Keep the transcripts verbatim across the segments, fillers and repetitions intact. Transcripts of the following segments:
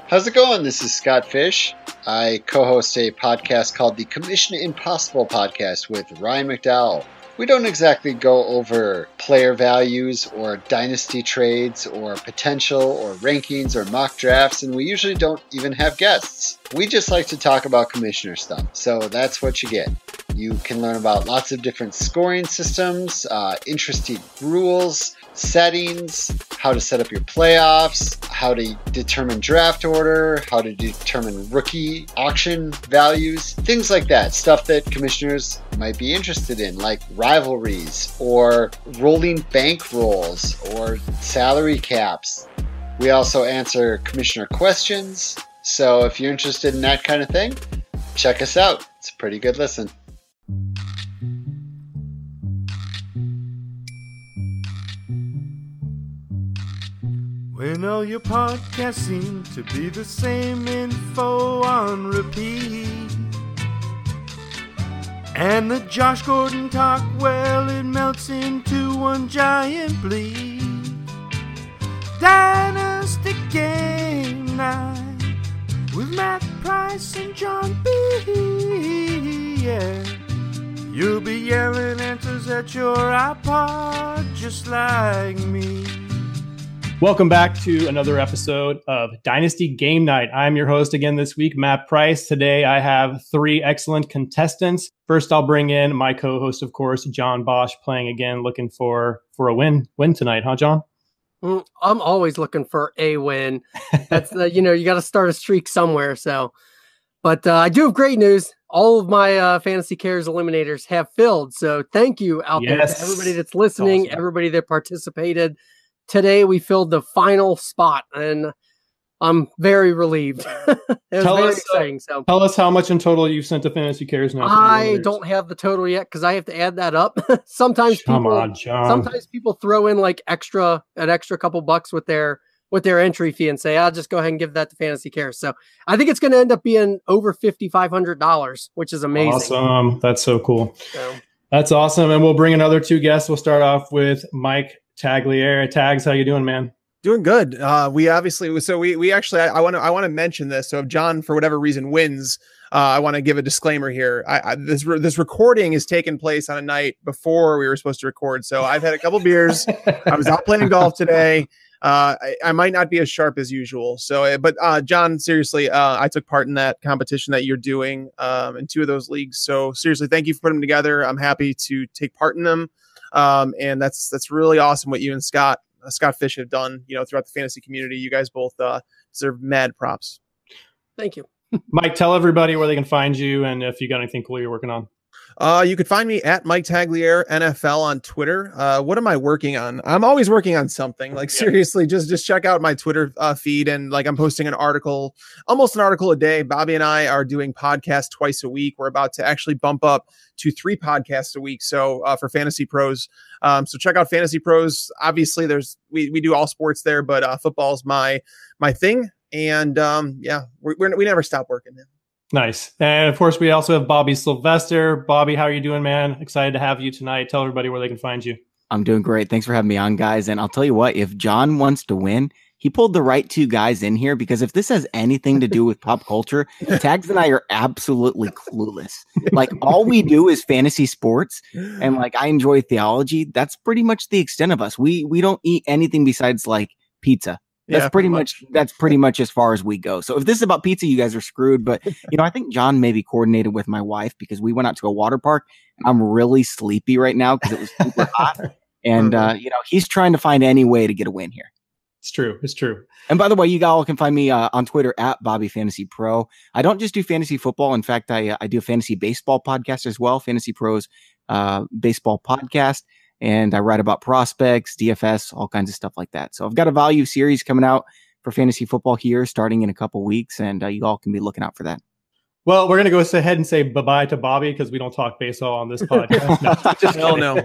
How's it going? This is Scott Fish. I co-host a podcast called the Commission Impossible Podcast with Ryan McDowell. We don't exactly go over player values or dynasty trades or potential or rankings or mock drafts, and we usually don't even have guests. We just like to talk about commissioner stuff, so that's what you get. You can learn about lots of different scoring systems, uh, interesting rules, settings, how to set up your playoffs, how to determine draft order, how to determine rookie auction values, things like that. Stuff that commissioners might be interested in, like rivalries or rolling bank rolls or salary caps. We also answer commissioner questions. So if you're interested in that kind of thing, check us out. It's a pretty good listen. When all your podcasts seem to be the same info on repeat, and the Josh Gordon talk, well, it melts into one giant bleed. Dynasty Game Night with Matt Price and John B. Yeah, you'll be yelling answers at your iPod just like me. Welcome back to another episode of Dynasty Game Night. I'm your host again this week, Matt Price. Today I have three excellent contestants. First, I'll bring in my co-host, of course, John Bosch, playing again, looking for for a win win tonight, huh, John? I'm always looking for a win. That's the, you know, you got to start a streak somewhere. So, but uh, I do have great news. All of my uh, Fantasy Cares eliminators have filled. So thank you out yes. there to everybody that's listening, awesome. Everybody that participated. Today we filled the final spot, and I'm very relieved. It was tell very us, exciting. So tell us how much in total you've sent to Fantasy Cares now. I don't have the total yet because I have to add that up. sometimes Come people, on, John. sometimes people throw in like extra an extra couple bucks with their with their entry fee and say, "I'll just go ahead and give that to Fantasy Cares." So I think it's going to end up being over fifty five hundred dollars, which is amazing. Awesome, that's so cool. So. That's awesome, and we'll bring another two guests. We'll start off with Mike Tagliere. Tags, how you doing, man? Doing good. Uh, we obviously, so we, we actually, I want to, I want to mention this. So if John, for whatever reason, wins, uh, I want to give a disclaimer here. I, I this, re- this recording is taking place on a night before we were supposed to record. So I've had a couple beers. I was out playing golf today. Uh, I, I might not be as sharp as usual. So, but, uh, John, seriously, uh, I took part in that competition that you're doing, um, in two of those leagues. So seriously, thank you for putting them together. I'm happy to take part in them. Um, and that's, that's really awesome what you and Scott, uh, Scott Fish have done, you know, throughout the fantasy community. You guys both, uh, deserve mad props. Thank you. Mike, tell everybody where they can find you and if you got anything cool you're working on. Uh, you could find me at Mike Tagliere N F L on Twitter. Uh, what am I working on? I'm always working on something. Like seriously, just just check out my Twitter uh, feed, and like I'm posting an article, almost an article a day. Bobby and I are doing podcasts twice a week. We're about to actually bump up to three podcasts a week. So uh, for Fantasy Pros, um, so check out Fantasy Pros. Obviously, there's we we do all sports there, but uh, football's my my thing. And um, yeah, we we never stop working. Man. Nice. And of course, we also have Bobby Sylvester. Bobby, how are you doing, man? Excited to have you tonight. Tell everybody where they can find you. I'm doing great. Thanks for having me on, guys. And I'll tell you what, if John wants to win, he pulled the right two guys in here, because if this has anything to do with pop culture, Tags and I are absolutely clueless. Like, all we do is fantasy sports, and like I enjoy theology. That's pretty much the extent of us. We we don't eat anything besides like pizza. That's Yeah, pretty pretty much, that's pretty much as far as we go. So if this is about pizza, you guys are screwed. But, you know, I think John maybe coordinated with my wife because we went out to a water park. I'm really sleepy right now because it was super hot. And, uh, you know, he's trying to find any way to get a win here. It's true. It's true. And by the way, you all can find me uh, on Twitter at Bobby Fantasy Pro. I don't just do fantasy football. In fact, I, uh, I do a fantasy baseball podcast as well. Fantasy Pros uh, baseball podcast. And I write about prospects, D F S, all kinds of stuff like that. So I've got a value series coming out for fantasy football here starting in a couple weeks, and uh, you all can be looking out for that. Well, we're going to go ahead and say bye-bye to Bobby because we don't talk baseball on this podcast. No, just Hell no.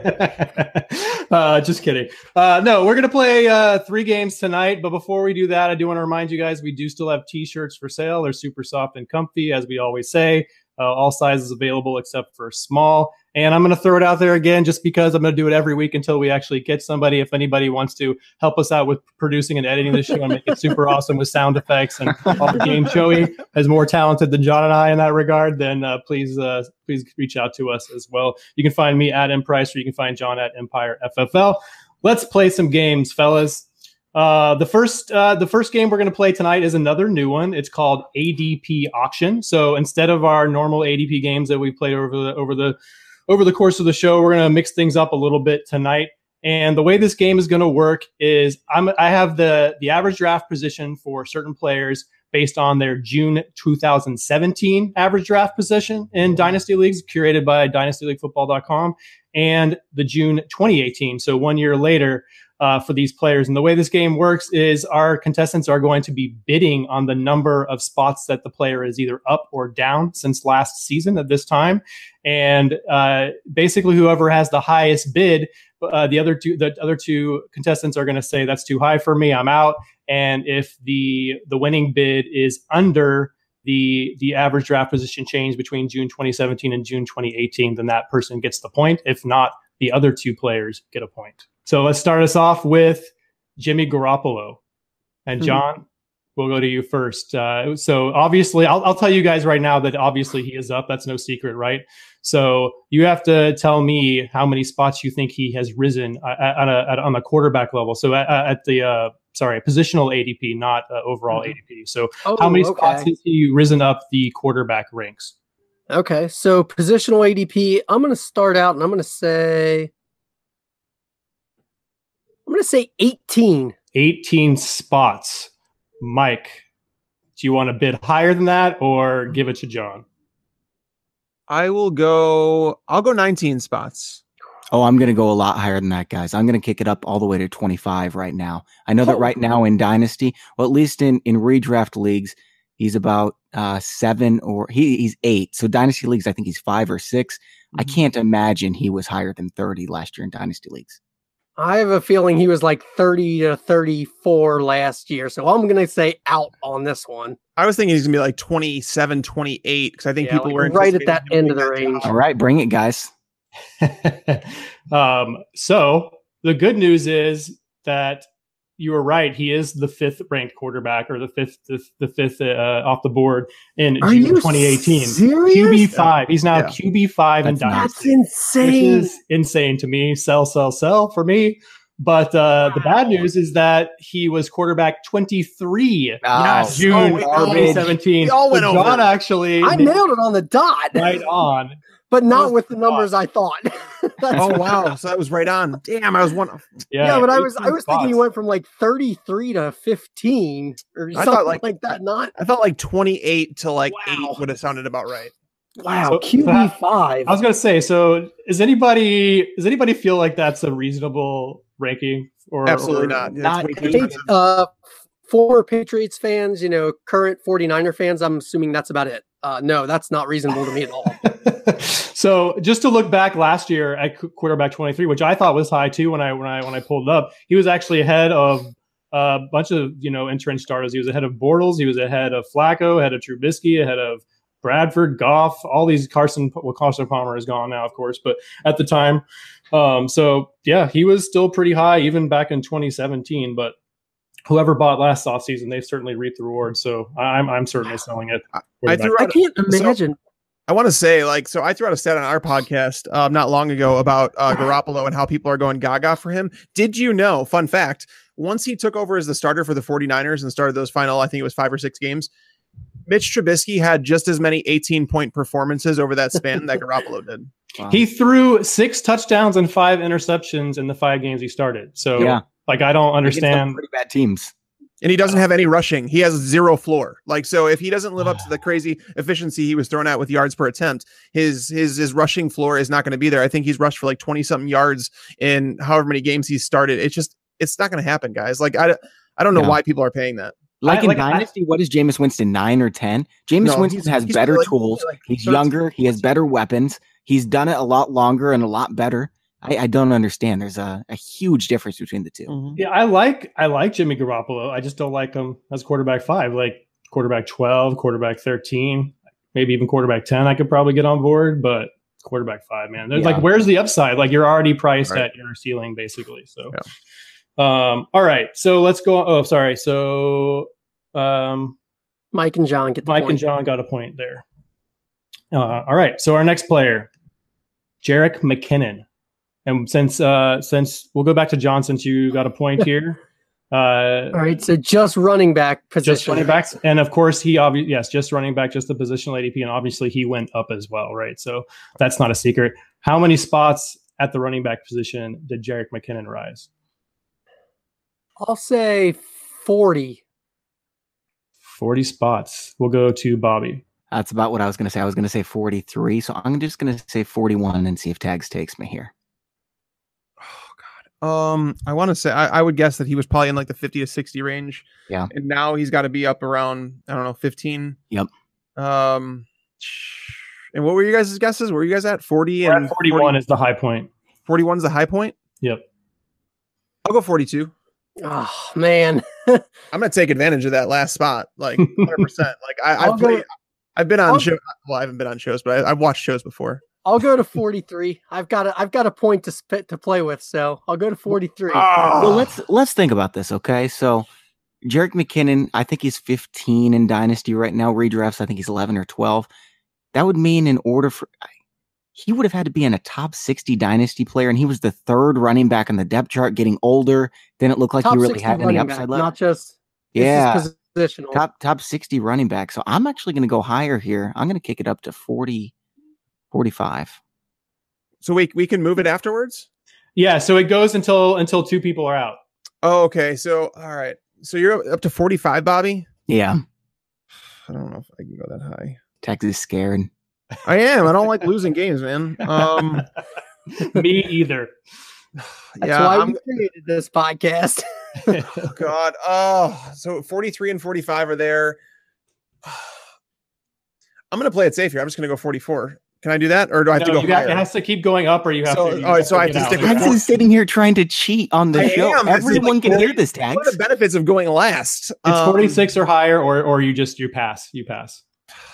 uh, just kidding. Uh, no, we're going to play uh, three games tonight. But before we do that, I do want to remind you guys, we do still have T-shirts for sale. They're super soft and comfy, as we always say. Uh, all sizes available except for small. And I'm going to throw it out there again just because I'm going to do it every week until we actually get somebody. If anybody wants to help us out with producing and editing this show and make it super awesome with sound effects and all the game, Joey is more talented than John and I in that regard, then uh, please uh, please reach out to us as well. You can find me at M Price, or you can find John at Empire F F L. Let's play some games, fellas. Uh, the first uh, the first game we're going to play tonight is another new one. It's called A D P Auction. So instead of our normal A D P games that we play over the over the over the course of the show, we're going to mix things up a little bit tonight. And the way this game is going to work is I'm I have the the average draft position for certain players based on their June two thousand seventeen average draft position in Dynasty Leagues, curated by dynasty league football dot com, and the June twenty eighteen, so one year later, uh, for these players. And the way this game works is our contestants are going to be bidding on the number of spots that the player is either up or down since last season at this time. And uh, basically, whoever has the highest bid, uh, the other two, the other two contestants are going to say, "That's too high for me, I'm out." And if the the winning bid is under the the average draft position change between June twenty seventeen and June twenty eighteen, then that person gets the point. If not, the other two players get a point. So let's start us off with Jimmy Garoppolo. And John, mm-hmm. we'll go to you first. Uh, so obviously, I'll, I'll tell you guys right now that obviously he is up. That's no secret, right? So you have to tell me how many spots you think he has risen uh, at a, at, on the quarterback level. So at, at the uh, sorry, positional A D P, not uh, overall mm-hmm. A D P. So oh, how many okay. spots has he risen up the quarterback ranks? Okay, so positional A D P, I'm going to start out and I'm going to say, I'm going to say eighteen. eighteen spots. Mike, do you want to bid higher than that or give it to John? I will go, I'll go nineteen spots. Oh, I'm going to go a lot higher than that, guys. I'm going to kick it up all the way to twenty-five right now. I know that right now in Dynasty, well, at least in, in redraft leagues, he's about uh, seven or he, he's eight. So Dynasty leagues, I think he's five or six. Mm-hmm. I can't imagine he was higher than thirty last year in Dynasty leagues. I have a feeling he was like thirty to thirty-four last year. So I'm going to say out on this one. I was thinking he's going to be like twenty-seven, twenty-eight because I think yeah, people like were right at that end of the range. All right, bring it, guys. um, so the good news is that you were right. He is the fifth ranked quarterback, or the fifth, the, the fifth uh, off the board in Are June twenty eighteen. Serious? Q B five. He's now yeah. Q B five in Dynasty. That's insane. Which is insane to me. Sell, sell, sell for me. But uh, wow. the bad news is that he was quarterback twenty-three. Yes. June oh, twenty seventeen. We all went so John over. actually I nailed it on the dot. Right on. But not with the numbers I thought. Oh wow! So that was right on. Damn, I was one. Yeah, yeah but I was I was spots. thinking he went from like thirty-three to fifteen or I something thought like, like that. Not I thought like twenty-eight to like wow. eight would have sounded about right. Wow, so, Q B five. I was gonna say. So, is anybody does anybody feel like that's a reasonable ranking? Or absolutely or not. not Patriots, uh, former Patriots fans, you know, current forty-niner fans. I'm assuming that's about it. Uh, no, that's not reasonable to me at all. So just to look back last year at quarterback twenty-three, which I thought was high too when I when I when I pulled it up, he was actually ahead of a bunch of you know entrenched starters. He was ahead of Bortles, he was ahead of Flacco, ahead of Trubisky, ahead of Bradford, Goff, all these Carson. Well, Carson Palmer is gone now, of course, but at the time, um, so yeah, he was still pretty high even back in twenty seventeen. But whoever bought last offseason, they've certainly reaped the reward. So I'm I'm certainly selling it. I, threw I out, can't imagine. So, I want to say, like, so I threw out a stat on our podcast um, not long ago about uh, Garoppolo and how people are going gaga for him. Did you know, fun fact, once he took over as the starter for the forty-niners and started those final, I think it was five or six games, Mitch Trubisky had just as many eighteen-point performances over that span that Garoppolo did. Wow. He threw six touchdowns and five interceptions in the five games he started. So, yeah. like, I don't understand. Pretty bad teams. And he doesn't have any rushing. He has zero floor. Like, so if he doesn't live up to the crazy efficiency he was thrown at with yards per attempt, his his his rushing floor is not going to be there. I think he's rushed for like twenty something yards in however many games he's started. It's just, it's not going to happen, guys. Like, I, I don't know yeah. why people are paying that. Like I, in like, Dynasty, I, what is Jameis Winston, nine or ten? Jameis no, Winston he's, has he's better like, tools. like he's younger. He has better weapons. He's done it a lot longer and a lot better. I, I don't understand. There's a, a huge difference between the two. Mm-hmm. Yeah, I like I like Jimmy Garoppolo. I just don't like him as quarterback five, like quarterback twelve, quarterback thirteen, maybe even quarterback ten. I could probably get on board, but quarterback five, man. There's Yeah. like, where's the upside? Like you're already priced Right. at your ceiling, basically. So, um, all right. So let's go. Oh, sorry. So, um, Mike and John get the Mike point. and John got a point there. Uh, all right. So our next player, Jerick McKinnon, and since uh, since we'll go back to John, since you got a point here. Uh, All right, so just running back position. just running backs, and of course he obviously yes, just running back, just the positional A D P, and obviously he went up as well, right? So that's not a secret. How many spots at the running back position did Jerick McKinnon rise? I'll say forty. Forty spots. We'll go to Bobby. That's about what I was going to say. I was going to say forty-three. So I'm just going to say forty-one and see if Tags takes me here. Um, I want to say I, I would guess that he was probably in like the fifty to sixty range. Yeah. And now he's got to be up around, I don't know, fifteen. Yep. Um, and what were you guys' guesses? Were you guys at forty We're and at forty-one forty, is the high point. forty-one is the high point? Yep. I'll go forty-two. Oh man, I'm gonna take advantage of that last spot, like one hundred percent. Like I, I'll I've go- played, I've been on I'll- show. Well, I haven't been on shows, but I, I've watched shows before. I'll go to forty-three. I've got a, I've got a point to spit to play with, so I'll go to forty-three. Well, let's let's think about this, okay? So, Jerick McKinnon, I think he's fifteen in Dynasty right now. Redrafts, I think he's eleven or twelve. That would mean in order for he would have had to be in a top sixty Dynasty player, and he was the third running back on the depth chart, getting older. Didn't look like Top he really sixty had any running upside back, left. not just this Yeah. is positional. Top top sixty running back. So I'm actually going to go higher here. I'm going to kick it up to forty, forty-five. So we we can move it afterwards. Yeah. So it goes until until two people are out. Oh, okay. So all right. So you're up to forty-five, Bobby. Yeah, I don't know if I can go that high. Texas is scared. I am. I don't like losing games, man. Um, Me either. That's yeah. why I'm, we created this podcast. oh God. Oh, so forty-three and forty-five are there. I'm gonna play it safe here. I'm just gonna go forty-four. Can I do that, or do I have No, to go you got, higher? it has to keep going up, or you have So- to. you all right, so I have get to out. stick with Tags is sitting here trying to cheat on the I show. am. This is Everyone like can hear forty this, Tags. What are the benefits of going last? It's Um, forty-six or higher, or or you just you pass. You pass.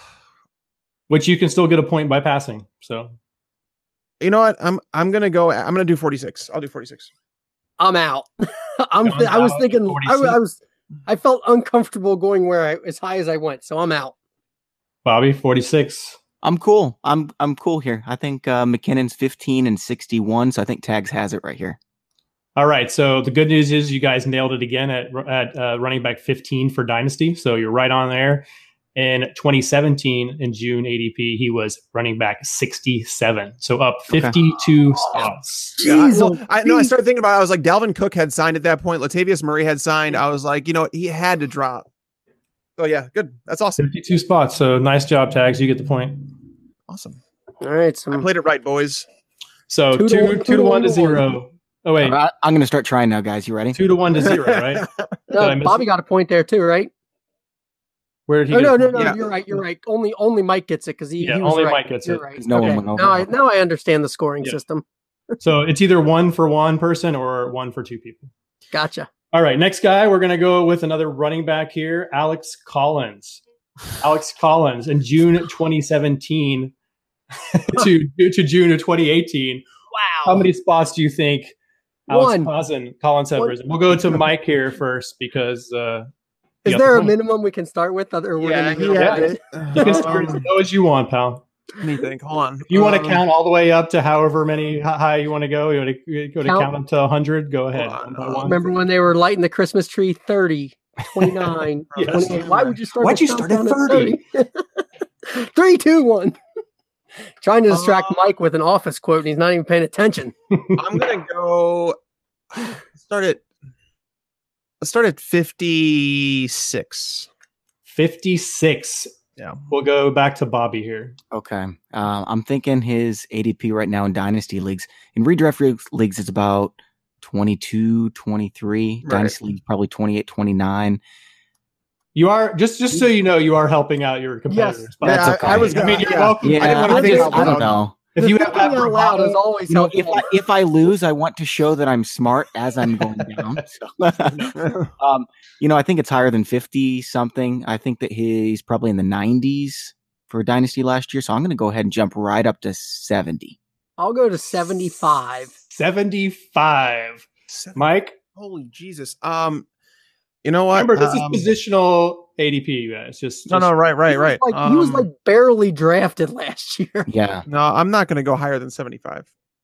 Which you can still get a point by passing. So You know what? I'm I'm gonna go. I'm gonna do forty-six. I'll do forty-six. I'm out. I'm. John's I was out at thinking. I, forty-six. I was. I felt uncomfortable going where I as high as I went, so I'm out. Bobby, forty-six. I'm cool. I'm I'm cool here. I think uh, McKinnon's fifteen and sixty-one, so I think Tags has it right here. All right. So the good news is you guys nailed it again at at uh, running back fifteen for Dynasty. So you're right on there. In twenty seventeen, in June A D P, he was running back sixty-seven. So up fifty-two spots. Yeah, I, Jeez, well, I know. I started thinking about it. I was like, Dalvin Cook had signed at that point. Latavius Murray had signed. I was like, you know, he had to drop. Oh yeah, good. That's awesome. fifty-two spots. So nice job, Tags. You get the point. Awesome. All right, I so played it right, boys. So Two two, to two, one- to two to one one to to zero. Oh, wait. All right, I'm going to start trying now, guys. You ready? Two to one to zero, right? no, I miss Bobby it? got a point there too, right? Where did he Oh get no, a no, point? no! Yeah. You're right. You're right. Only, only Mike gets it because he, Yeah, he was only right. Mike gets You're it, right. 'cause no one Okay. went over. Now I now I understand the scoring Yeah. system. So it's either one for one person or one for two people. Gotcha. All right, next guy, we're going to go with another running back here, Alex Collins. Alex Collins in June twenty seventeen to, to June of twenty eighteen. Wow. How many spots do you think Alex One. Collins, Collins had One. risen? We'll go to Mike here first because uh, Is you got there the a point. minimum we can start with? Other we're Yeah, gonna he go had with it. You can start as low as you want, pal. Let me think. Hold on. If you want to Um, count all the way up to however many how high you want to go, you want to go to Count. count up to one hundred, go ahead. Hold on, one by uh, one. Remember when they were lighting the Christmas tree? thirty, twenty-nine, Yes. twenty-eight. Why would you start? Why'd the you start at countdown thirty? Three, two, one. Trying to distract Uh, Mike with an office quote, and he's not even paying attention. I'm gonna go. Start at. Let's start at fifty-six. fifty-six. Yeah. We'll go back to Bobby here. Okay. Uh, I'm thinking his A D P right now in Dynasty leagues. In redraft leagues, leagues it's about twenty-two, twenty-three. Right. Dynasty leagues, probably twenty-eight, twenty-nine. You are just just so you know, you are helping out your competitors. Bobby. That's Yeah, okay. I, I was. I mean, you're yeah. welcome. Yeah, I didn't I, want to think think just, out I don't loud. know. If The you have thinking that out loud is bravado- always You know, if helpful. I, if I lose, I want to show that I'm smart as I'm going down. So, um, you know, I think it's higher than fifty something. I think that he's probably in the nineties. for Dynasty last year, so I'm going to go ahead and jump right up to seventy. I'll go to seventy-five. seventy-five. Mike? Holy Jesus. Um, you know what? Remember, this um, is positional A D P, you guys. Just, no, just no, right, right, He was right. Like, um, he was like barely drafted last year. Yeah. no, I'm not going to go higher than seventy-five.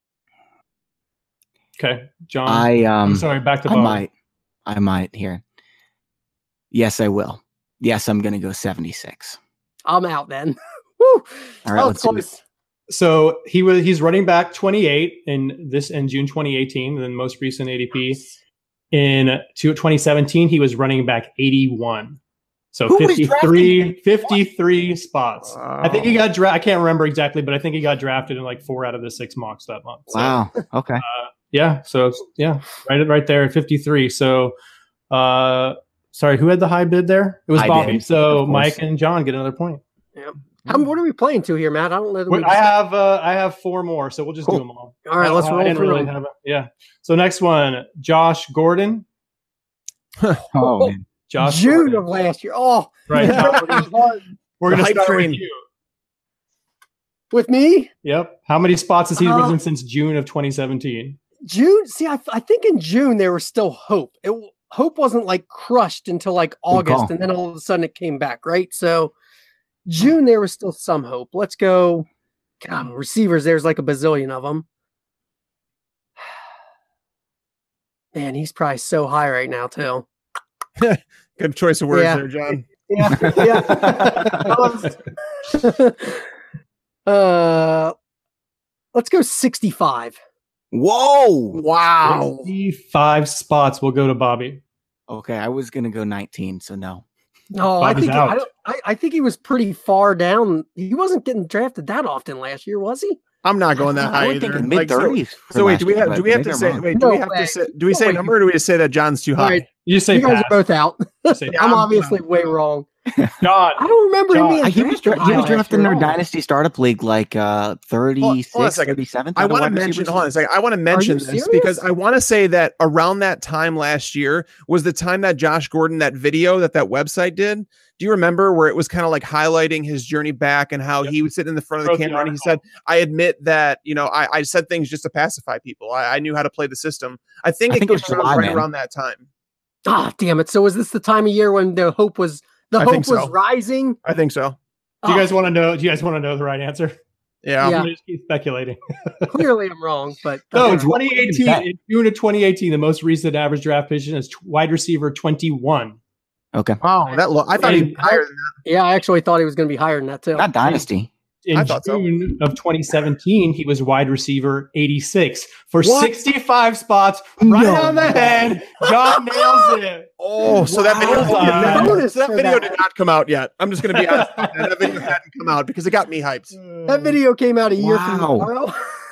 Okay, John. I um I'm sorry, back to I Bob. might. I might here. Yes, I will. Yes, I'm going to go seventy-six. I'm out then. Woo! All right, Oh, let's do it. close. So he was he's running back twenty-eight in this in June twenty eighteen, then most recent A D P. In twenty seventeen, he was running back eighty-one. So Who was fifty-three, fifty-three spots. Wow. I think he got drafted. I can't remember exactly, but I think he got drafted in like four out of the six mocks that month. So, Wow. Okay. yeah. So yeah, right, right there at fifty-three. So, uh, sorry, who had the high bid there? It was I Bobby. did, so of course. Mike and John get another point. How, what are we playing to here, Matt? I don't know. That we Wait, I have uh, I have four more, so we'll just Cool. do them all. All right, I let's don't- I roll didn't through really them. have a- yeah. So next one, Josh Gordon. Oh, man. Josh June Gordon. of last year. Oh, Right. We're The going to hype start train. with you. with me, Yep. How many spots has he Uh, risen since June of twenty seventeen? June. See, I, I think in June there was still hope. It hope wasn't like crushed until like August, call. and then all of a sudden it came back. Right. So June there was still some hope. Let's go. God, receivers. There's like a bazillion of them. Man, he's probably so high right now too. Good choice of words Yeah. there, John. Yeah. Yeah. uh, let's go sixty-five. Whoa. Wow. Five spots will go to Bobby. Okay, I was going to go nineteen, so no. No, I Bobby's think out. I, don't- I, I think he was pretty far down. He wasn't getting drafted that often last year, was he? I'm not going that I high would either. think Like, mid so- thirties. So, wait, do we have do we have to say wait, do No we have way. to say do we No say a way. number or do we just say that John's too All high? right, You say you guys pass. are both out. You say Yeah, I'm I'm- obviously way wrong. John. I don't remember him God, being Uh, he was, drafted dra- he high was last drafted in year our at all. Dynasty Startup League like uh, thirty-six, Hold on a second. thirty-seven. I want to mention, hold on a second. I want to mention this serious? because I want to say that around that time last year was the time that Josh Gordon, that video that that website did. Do you remember where it was kind of like highlighting his journey back and how Yep. he was sitting in the front of the Wrote the camera and he said, I admit that, you know, I, I said things just to pacify people. I, I knew how to play the system. I think I it think it was came around July, right man. around that time. Ah, damn it! So was this the time of year when the hope was the I hope think was so. rising? I think so. Do you Ah, guys want to know? Do you guys want to know the right answer? Yeah. Yeah. I'm gonna just keep speculating. clearly I'm wrong, but No, in okay. twenty eighteen, in June of twenty eighteen, the most recent average draft position is t- wide receiver twenty-one. Okay. Wow. That low. I thought Hey, he'd be higher than that. yeah, I actually thought he was going to be higher than that too. Not Dynasty. In I thought so. June of twenty seventeen, he was wide receiver eighty-six for What? sixty-five spots, right No. on the head. John nails it. Oh, so that video, Wow. that, Bonus so that for video that. did not come out yet. I'm just going to be honest. with you. That video hadn't come out because it got me hyped. That video came out a year from Wow.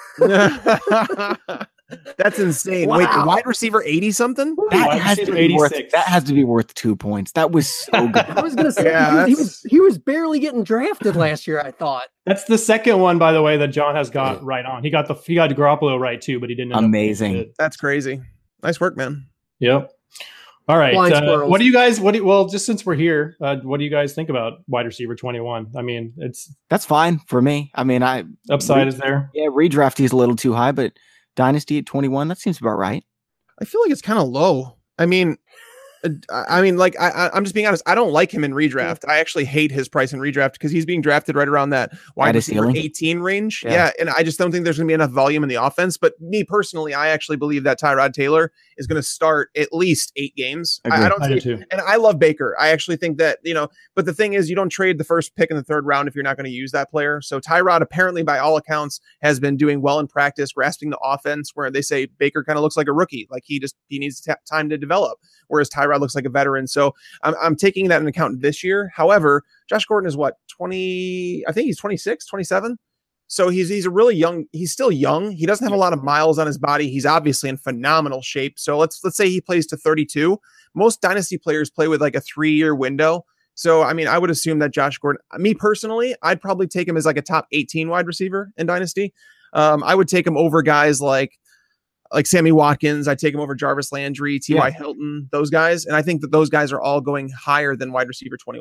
tomorrow. That's insane. Wait, Wow. wide receiver eighty something? That Wide has to receiver be worth. eighty-six. That has to be worth two points. That was so good. I was going to say Yeah, he, that's- was he was barely getting drafted last year. I thought. That's the second one, by the way, that John has got right on. He got the he got Garoppolo right too, but he didn't. end up Amazing. getting it. That's crazy. Nice work, man. Yep. All right. Blind Uh, squirrels. what do you guys? What? Do, well, just since we're here, uh, what do you guys think about wide receiver twenty-one? I mean, it's That's fine for me. I mean, I upside is there. yeah, redraft he's a little too high, but Dynasty at twenty-one, that seems about right. I feel like it's kind of low. I mean, uh, I I mean, like I, I- I'm just being honest. I don't like him in redraft. I actually hate his price in redraft because he's being drafted right around that wide At a receiver ceiling? eighteen range. Yeah. Yeah. and I just don't think there's going to be enough volume in the offense. But me personally, I actually believe that Tyrod Taylor is going to start at least eight games. I, I Agreed. don't I do see too. And I love Baker. I actually think that, you know, but the thing is, you don't trade the first pick in the third round if you're not going to use that player. So Tyrod, apparently, by all accounts, has been doing well in practice, grasping the offense, where they say Baker kind of looks like a rookie. Like he just, he needs t- time to develop, whereas Tyrod looks like a veteran. So I'm, I'm taking that into account this year. However, Josh Gordon is what, twenty, I think he's twenty-six, twenty-seven. So he's he's a really young, he's still young. He doesn't have a lot of miles on his body. He's obviously in phenomenal shape. So let's let's say he plays to thirty-two. Most dynasty players play with like a three-year window. So I mean, I would assume that Josh Gordon, me personally, I'd probably take him as like a top eighteen wide receiver in dynasty. Um, I would take him over guys like like Sammy Watkins. I'd take him over Jarvis Landry, T Y. Yeah. Hilton, those guys. And I think that those guys are all going higher than wide receiver twenty-one.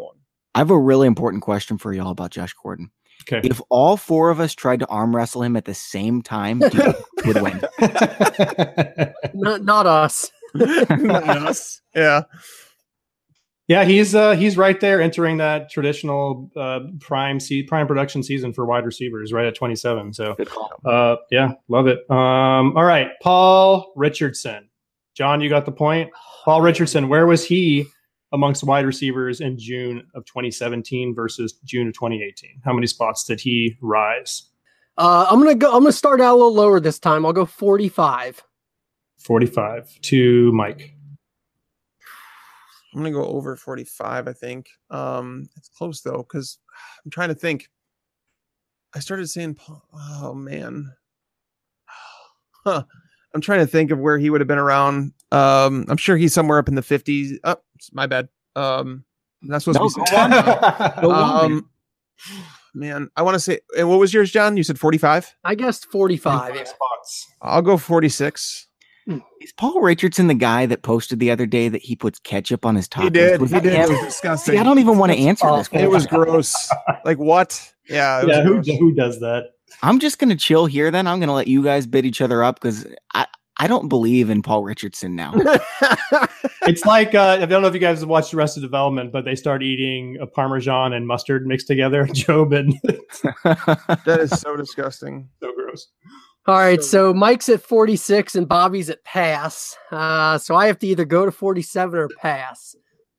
I have a really important question for y'all about Josh Gordon. Okay. If all four of us tried to arm wrestle him at the same time, do you think he would win? Not, not us. Not us. Yeah. Yeah, he's uh, he's right there entering that traditional uh, prime se- prime production season for wide receivers, right at twenty-seven. So, uh, yeah, love it. Um, all right, Paul Richardson. John, you got the point. Paul Richardson, where was he amongst wide receivers in June of twenty seventeen versus June of twenty eighteen? How many spots did he rise? Uh, I'm gonna go. I'm gonna start out a little lower this time. I'll go forty-five. forty-five to Mike. I'm gonna go over forty-five. I think um, it's close though, because I'm trying to think. I started saying, "Oh man," huh. I'm trying to think of where he would have been around. Um, I'm sure he's somewhere up in the fifties. Oh, my bad. Um, I'm not supposed No, to be go on. saying. Go on. um, man, I want to say. And what was yours, John? You said forty-five. I guessed forty-five. Yeah. spots. I'll go forty-six. Is Paul Richardson the guy that posted the other day that he puts ketchup on his tacos? He did. Was He that did. him? It was disgusting. See, I don't even want to answer this. awful. It was gross. Like what? Yeah. It Yeah, who, was gross. who does that? I'm just going to chill here then. I'm going to let you guys bid each other up because I, I don't believe in Paul Richardson now. It's like, uh, I don't know if you guys have watched Arrested Development, but they start eating a Parmesan and mustard mixed together. Job and That is so disgusting. so gross. All right, so Mike's at forty-six and Bobby's at pass. Uh, so I have to either go to forty-seven or pass.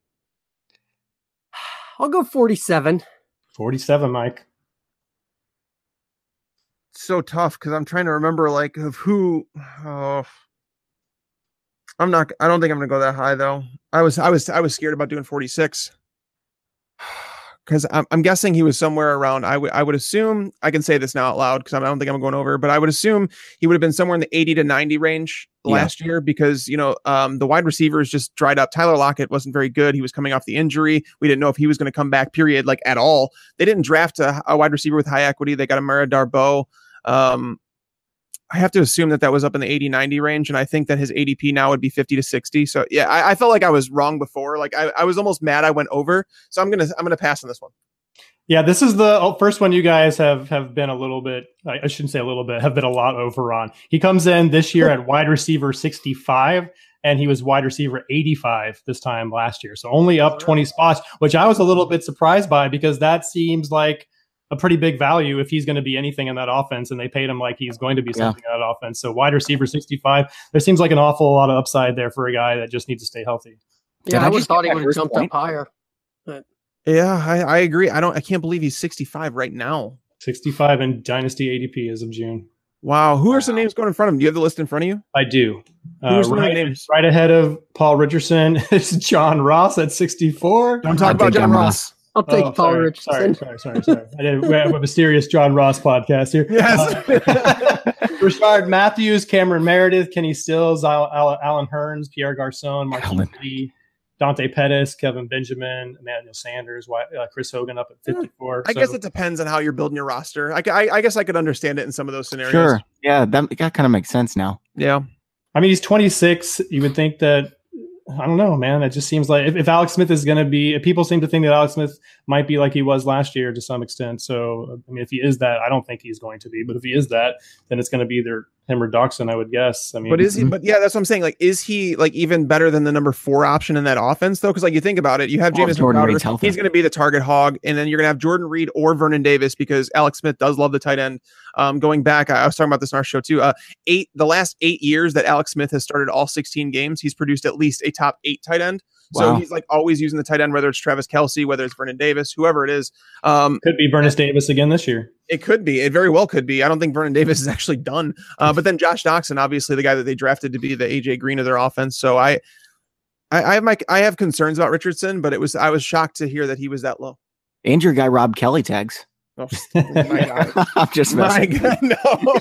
I'll go forty-seven. forty-seven, Mike. So tough because I'm trying to remember like of who. Oh, I'm not. I don't think I'm gonna go that high though. I was. I was. I was scared about doing forty-six because I'm, I'm guessing he was somewhere around. I would. I would assume. I can say this now out loud because I don't think I'm going over. But I would assume he would have been somewhere in the eighty to ninety range Yeah. last year because you know um, the wide receivers just dried up. Tyler Lockett wasn't very good. He was coming off the injury. We didn't know if he was going to come back. Period. Like at all. They didn't draft a, a wide receiver with high equity. They got Amara Darboh. Um, I have to assume that that was up in the eighty ninety range. And I think that his A D P now would be fifty to sixty. So yeah, I, I felt like I was wrong before. Like I, I was almost mad I went over. So I'm going to, I'm going to pass on this one. Yeah, this is the first one you guys have have been a little bit, I shouldn't say a little bit, have been a lot over on. He comes in this year at wide receiver sixty-five, and he was wide receiver eighty-five this time last year. So only up twenty spots, which I was a little bit surprised by because that seems like a pretty big value if he's going to be anything in that offense, and they paid him like he's going to be Yeah. something in that offense. So wide receiver sixty-five, there seems like an awful lot of upside there for a guy that just needs to stay healthy. Did Yeah, I I would have just thought get he that would have first jumped point? up higher. Yeah, I, I agree. I don't, I can't believe he's sixty-five right now. sixty-five in Dynasty A D P as of June. Wow. Who are some names going in front of him? Do you have the list in front of you? I do. Uh, Who's some of the right, names? right ahead of Paul Richardson is John Ross at sixty-four. Don't I'll talk about take John John Ross. I'll take Oh, Paul sorry, Richardson. Sorry, sorry, sorry, sorry. I didn't. We have a mysterious John Ross podcast here. Yes. Uh, Rashard Matthews, Cameron Meredith, Kenny Stills, Al, Al, Alan Hearns, Pierre Garcon, Martin Alan. Lee, Dante Pettis, Kevin Benjamin, Emmanuel Sanders, Wy- uh, Chris Hogan up at fifty-four. I So- guess it depends on how you're building your roster. I, I, I guess I could understand it in some of those scenarios. Sure. Yeah, that, that kind of makes sense now. Yeah. I mean, he's twenty-six. You would think that, I don't know, man. It just seems like if, if Alex Smith is going to be, if people seem to think that Alex Smith might be like he was last year to some extent. So, I mean, if he is that, I don't think he's going to be. But if he is that, then it's going to be either him or Doxson, I would guess. I mean, But is he? But yeah, that's what I'm saying. Like, is he like even better than the number four option in that offense though? Because like you think about it, you have Well, Jameis Jordan Crowder. Reed's healthy. He's going to be the target hog, and then you're going to have Jordan Reed or Vernon Davis because Alex Smith does love the tight end. Um, going back, I, I was talking about this in our show too. Uh, eight the last eight years that Alex Smith has started all sixteen games, he's produced at least a top eight tight end. So Wow. he's like always using the tight end, whether it's Travis Kelce, whether it's Vernon Davis, whoever it is. Um, could be Bernice Davis again this year. It could be. It very well could be. I don't think Vernon Davis is actually done. Uh, but then Josh Doxson, obviously the guy that they drafted to be the A J Green of their offense. So I, I, I have my, I have concerns about Richardson, but it was, I was shocked to hear that he was that low. And your guy Rob Kelly tags. Oh, my God. I'm just My messing. God, no.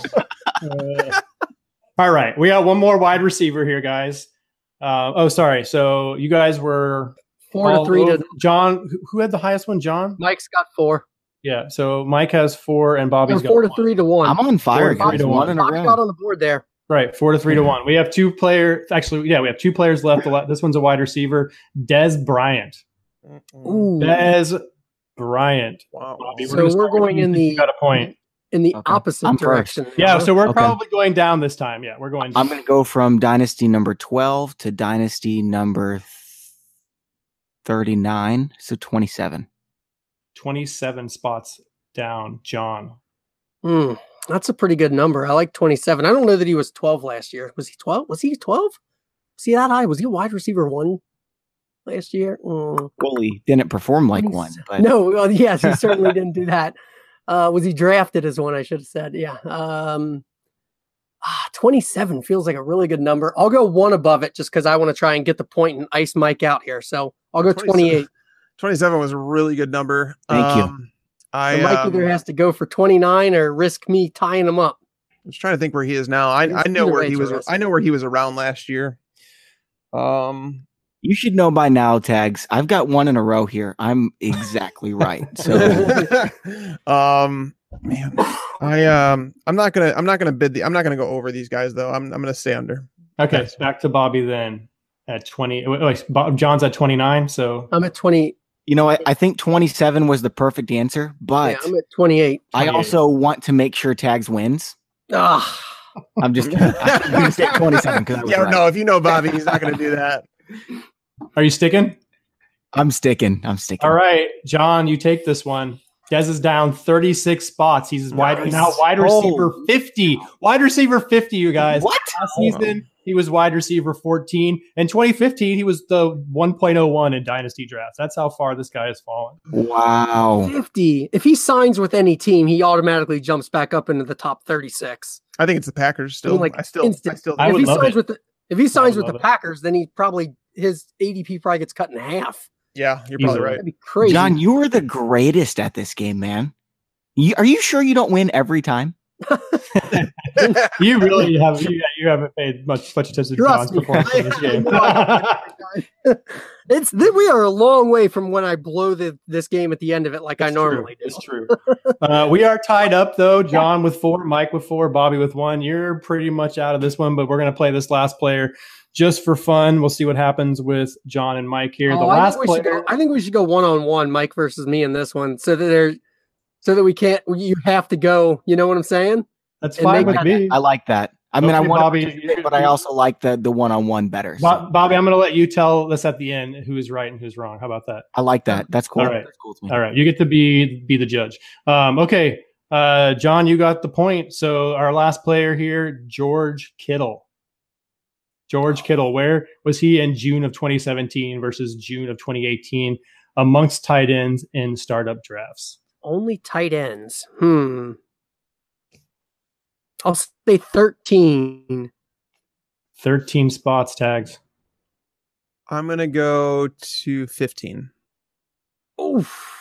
Uh, all right, we got one more wide receiver here, guys. Uh, oh, sorry. So you guys were Four to all three over- to John. who- Who had the highest one? John. Mike's got four. Yeah. So Mike has four, and Bobby's Or got four to one. three to one. I'm on fire, Four to three guys. to One one. in a Bobby row. got on the board there. Right, four to three to one. We have two player. Actually, yeah, we have two players left. The la- This one's a wide receiver, Des Bryant. Ooh. Des Bryant. Wow. Bobby, So gonna we're start with going you in since the- you got a point. In the Okay. opposite I'm first. direction. Yeah, now. so we're Okay. probably going down this time. Yeah, we're going. I'm going to go from dynasty number twelve to dynasty number thirty-nine, so twenty-seven. twenty-seven spots down, John. Hmm, that's a pretty good number. I like twenty-seven. I don't know that he was twelve last year. Was he twelve? Was he twelve? Was he that high? Was he a wide receiver one last year? Mm. Well, he didn't perform like one, but No, well, yes, he certainly didn't do that. Uh, was he drafted as one? I should have said. Yeah. Um, ah, twenty-seven feels like a really good number. I'll go one above it just because I want to try and get the point and ice Mike out here. So I'll go twenty-eight. twenty-seven was a really good number. Thank you. Um, I, So Mike um, either has to go for twenty-nine or risk me tying him up. I was trying to think where he is now. I, I know Either where way, he it's was. a risk. I know where he was around last year. Um, you should know by now, Tags. I've got one in a row here. I'm exactly right. So um, man, I um, I'm not gonna, I'm not gonna bid the, I'm not gonna go over these guys though. I'm, I'm gonna stay under. Okay, back to Bobby then at twenty. Wait, wait, Bob, John's at twenty-nine. So I'm at twenty. you know, I, I think twenty-seven was the perfect answer, but Yeah, I'm at twenty-eight. I also want to make sure Tags wins. Ah, I'm just kidding. I'm going to say twenty-seven because I was Yeah, right. no, if you know Bobby, he's not gonna do that. are you sticking? I'm sticking. I'm sticking. All right, John, you take this one. Dez is down thirty-six spots. He's wide Nice. now wide receiver Oh. fifty. Wide receiver fifty, you guys. What? Last season, he was wide receiver fourteen. In twenty fifteen, he was the one point oh one in dynasty drafts. That's how far this guy has fallen. Wow. fifty. If he signs with any team, he automatically jumps back up into the top thirty-six. I think it's the Packers still. I mean, like, I still, instant. I still. I if would he love signs it. with the if he signs with love the it. Packers, then he probably his A D P probably gets cut in half. yeah, you're probably Easily. right. That'd be crazy. John, you are the greatest at this game, man. You, are you sure you don't win every time? You really have you, you haven't paid much much attention to John's Trust me. performance in this game. it's th- we are a long way from when I blow the this game at the end of it like I It's normally true. do. It's true. Uh, we are tied up though. John with four, Mike with four, Bobby with one. You're pretty much out of this one, but we're gonna play this last player just for fun. We'll see what happens with John and Mike here. The Oh, I, last think we should player. go, I think we should go one on one, Mike versus me in this one, so that there, so that we can't. You have to go. You know what I'm saying? That's and fine make with that- me. I like that. I mean, I Okay, want Bobby, to participate, but I also like the the one on one better. So Bo- Bobby, I'm gonna let you tell us at the end who's right and who's wrong. How about that? I like that. That's cool. All right. That's cool to me. All right, you get to be be the judge. Um, okay, uh, John, you got the point. So our last player here, George Kittle. George Kittle, where was he in June of twenty seventeen versus June of twenty eighteen amongst tight ends in startup drafts? Only tight ends. Hmm. I'll say thirteen. thirteen spots, Tags. I'm gonna go to fifteen. Oof.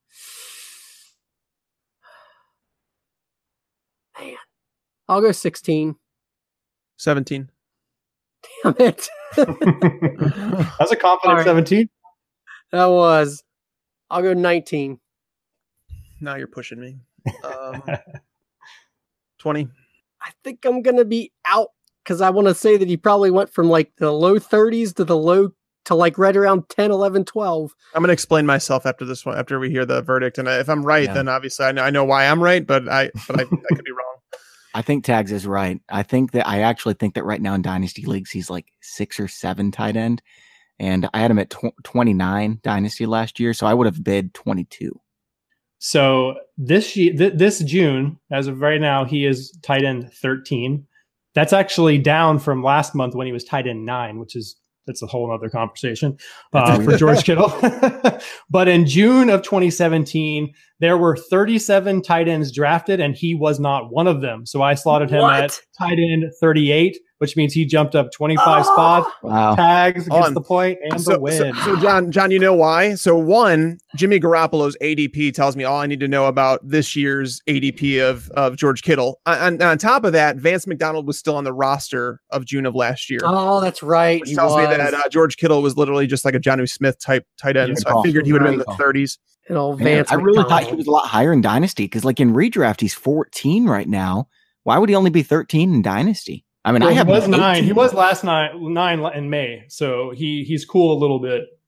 Man, I'll go sixteen. seventeen. Damn it. That's a confident All right. seventeen. That was. I'll go nineteen. Now you're pushing me. Um, twenty. I think I'm gonna be out because I want to say that he probably went from like the low thirties to the low to like right around ten, eleven, twelve. I'm going to explain myself after this one, after we hear the verdict. And if I'm right, Yeah. then obviously I know, I know why I'm right, but I, but I, I could be wrong. I think Tags is right. I think that I actually think that right now in dynasty leagues he's like six or seven tight end, and I had him at tw- twenty-nine dynasty last year, so I would have bid twenty-two. So this ye- th- this June, as of right now, he is tight end thirteen. That's actually down from last month when he was tight end nine, which is that's a whole other conversation uh, for George Kittle. But in June of twenty seventeen, there were thirty-seven tight ends drafted, and he was not one of them. So I slotted him What? at tight end thirty-eight, which means he jumped up twenty-five Oh! spots. Wow. Tags Hold gets on. the point and the So, win. so, so John, John, you know why? So one, Jimmy Garoppolo's A D P tells me all I need to know about this year's A D P of, of George Kittle. And, and on top of that, Vance McDonald was still on the roster of June of last year. Oh, that's right. Which he tells me was. that uh, George Kittle was literally just like a Johnny Smith type tight end. Good So I call. figured he would have been in Good the call. thirties. You know, Man, Vance. I really thought he McDonald. was a lot higher in dynasty because, like in redraft, he's fourteen right now. Why would he only be thirteen in dynasty? I mean, Well, I have he was him nine. eighteen. He was last night nine in May, so he he's cool a little bit.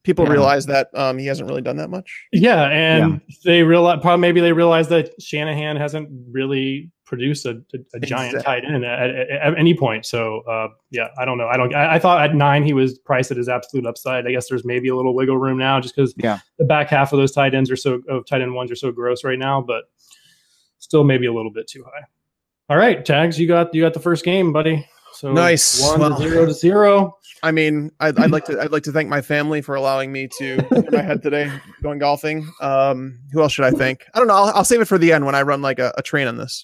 people Yeah. realize that um, he hasn't really done that much. Yeah, and they realize probably maybe they realize that Shanahan hasn't really produced a, a, a giant Exactly. tight end at, at, at any point. So uh, yeah, I don't know. I don't. I, I thought at nine he was priced at his absolute upside. I guess there's maybe a little wiggle room now, just because Yeah. the back half of those tight ends are so of tight end ones are so gross right now, but still maybe a little bit too high. All right, Tags, you got you got the first game, buddy. So Nice. one Well- to zero to zero. I mean, I'd, I'd like to I'd like to thank my family for allowing me to clear my head today going golfing. Um, who else should I thank? I don't know. I'll, I'll save it for the end when I run like a, a train on this.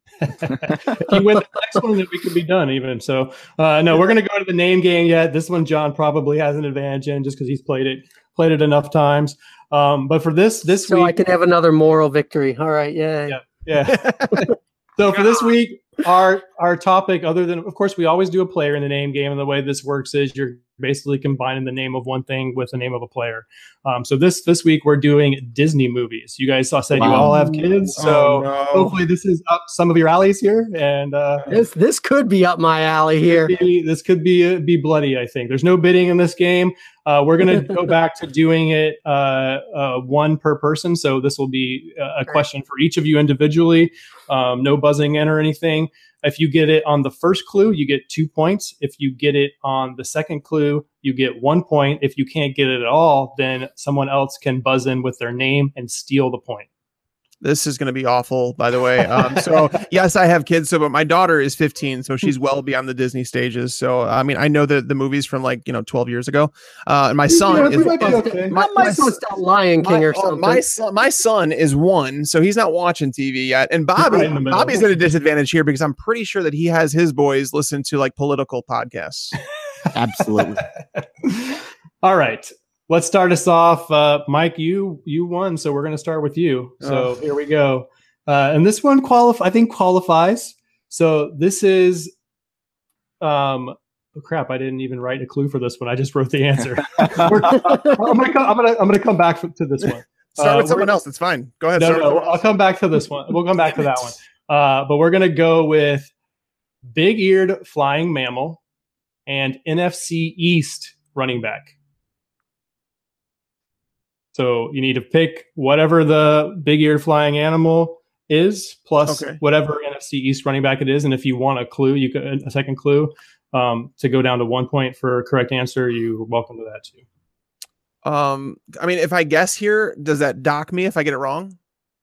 If you win the next one, then we could be done even. So uh, no, we're gonna go to the name game yet. This one, John probably has an advantage in just because he's played it played it enough times. Um, but for this this So week, I can have another moral victory. All right, yeah. Yeah. yeah. So for this week, our our topic, other than of course, we always do a player in the name game, and the way this works is you're basically combining the name of one thing with the name of a player. Um, so this this week we're doing Disney movies. You guys saw said you Wow. all have kids, so Oh, no. hopefully this is up some of your alleys here, and uh, This this could be up my alley here. be- this could be uh, be bloody. I think there's no bidding in this game. Uh, we're gonna go back to doing it uh, uh, one per person. So this will be a, a question for each of you individually. Um, no buzzing in or anything. If you get it on the first clue, you get two points. If you get it on the second clue, you get one point. If you can't get it at all, then someone else can buzz in with their name and steal the point. This is going to be awful, by the way. Um, so yes, I have kids. So, but my daughter is fifteen, so she's well beyond the Disney stages. So, I mean, I know the the movies from like you know twelve years ago. Uh, and my son Yeah, is we might be okay. my, My, my, son's still Lion King my, or oh, something. my son, my son is one, so he's not watching T V yet. And Bobby, Right in the middle. Bobby's at a disadvantage here because I'm pretty sure that he has his boys listen to like political podcasts. Absolutely. All right. Let's start us off. Uh, Mike, you you won, so we're going to start with you. So Oh. here we go. Uh, and this one qualif- I think qualifies. So this is, um, oh crap! I didn't even write a clue for this one. I just wrote the answer. We're- I'm gonna come, I'm gonna I'm gonna come back to this one. Start Uh, with someone we're- else. It's fine. Go ahead. No, start with no, someone I'll else. come back to this one. We'll come back to that one. Uh, but we're gonna go with big-eared flying mammal and N F C East running back. So you need to pick whatever the big-eared flying animal is, plus Okay. whatever N F C East running back it is. And if you want a clue, you could a second clue um, to go down to one point for a correct answer. You're welcome to that too. Um, I mean, if I guess here, does that dock me if I get it wrong?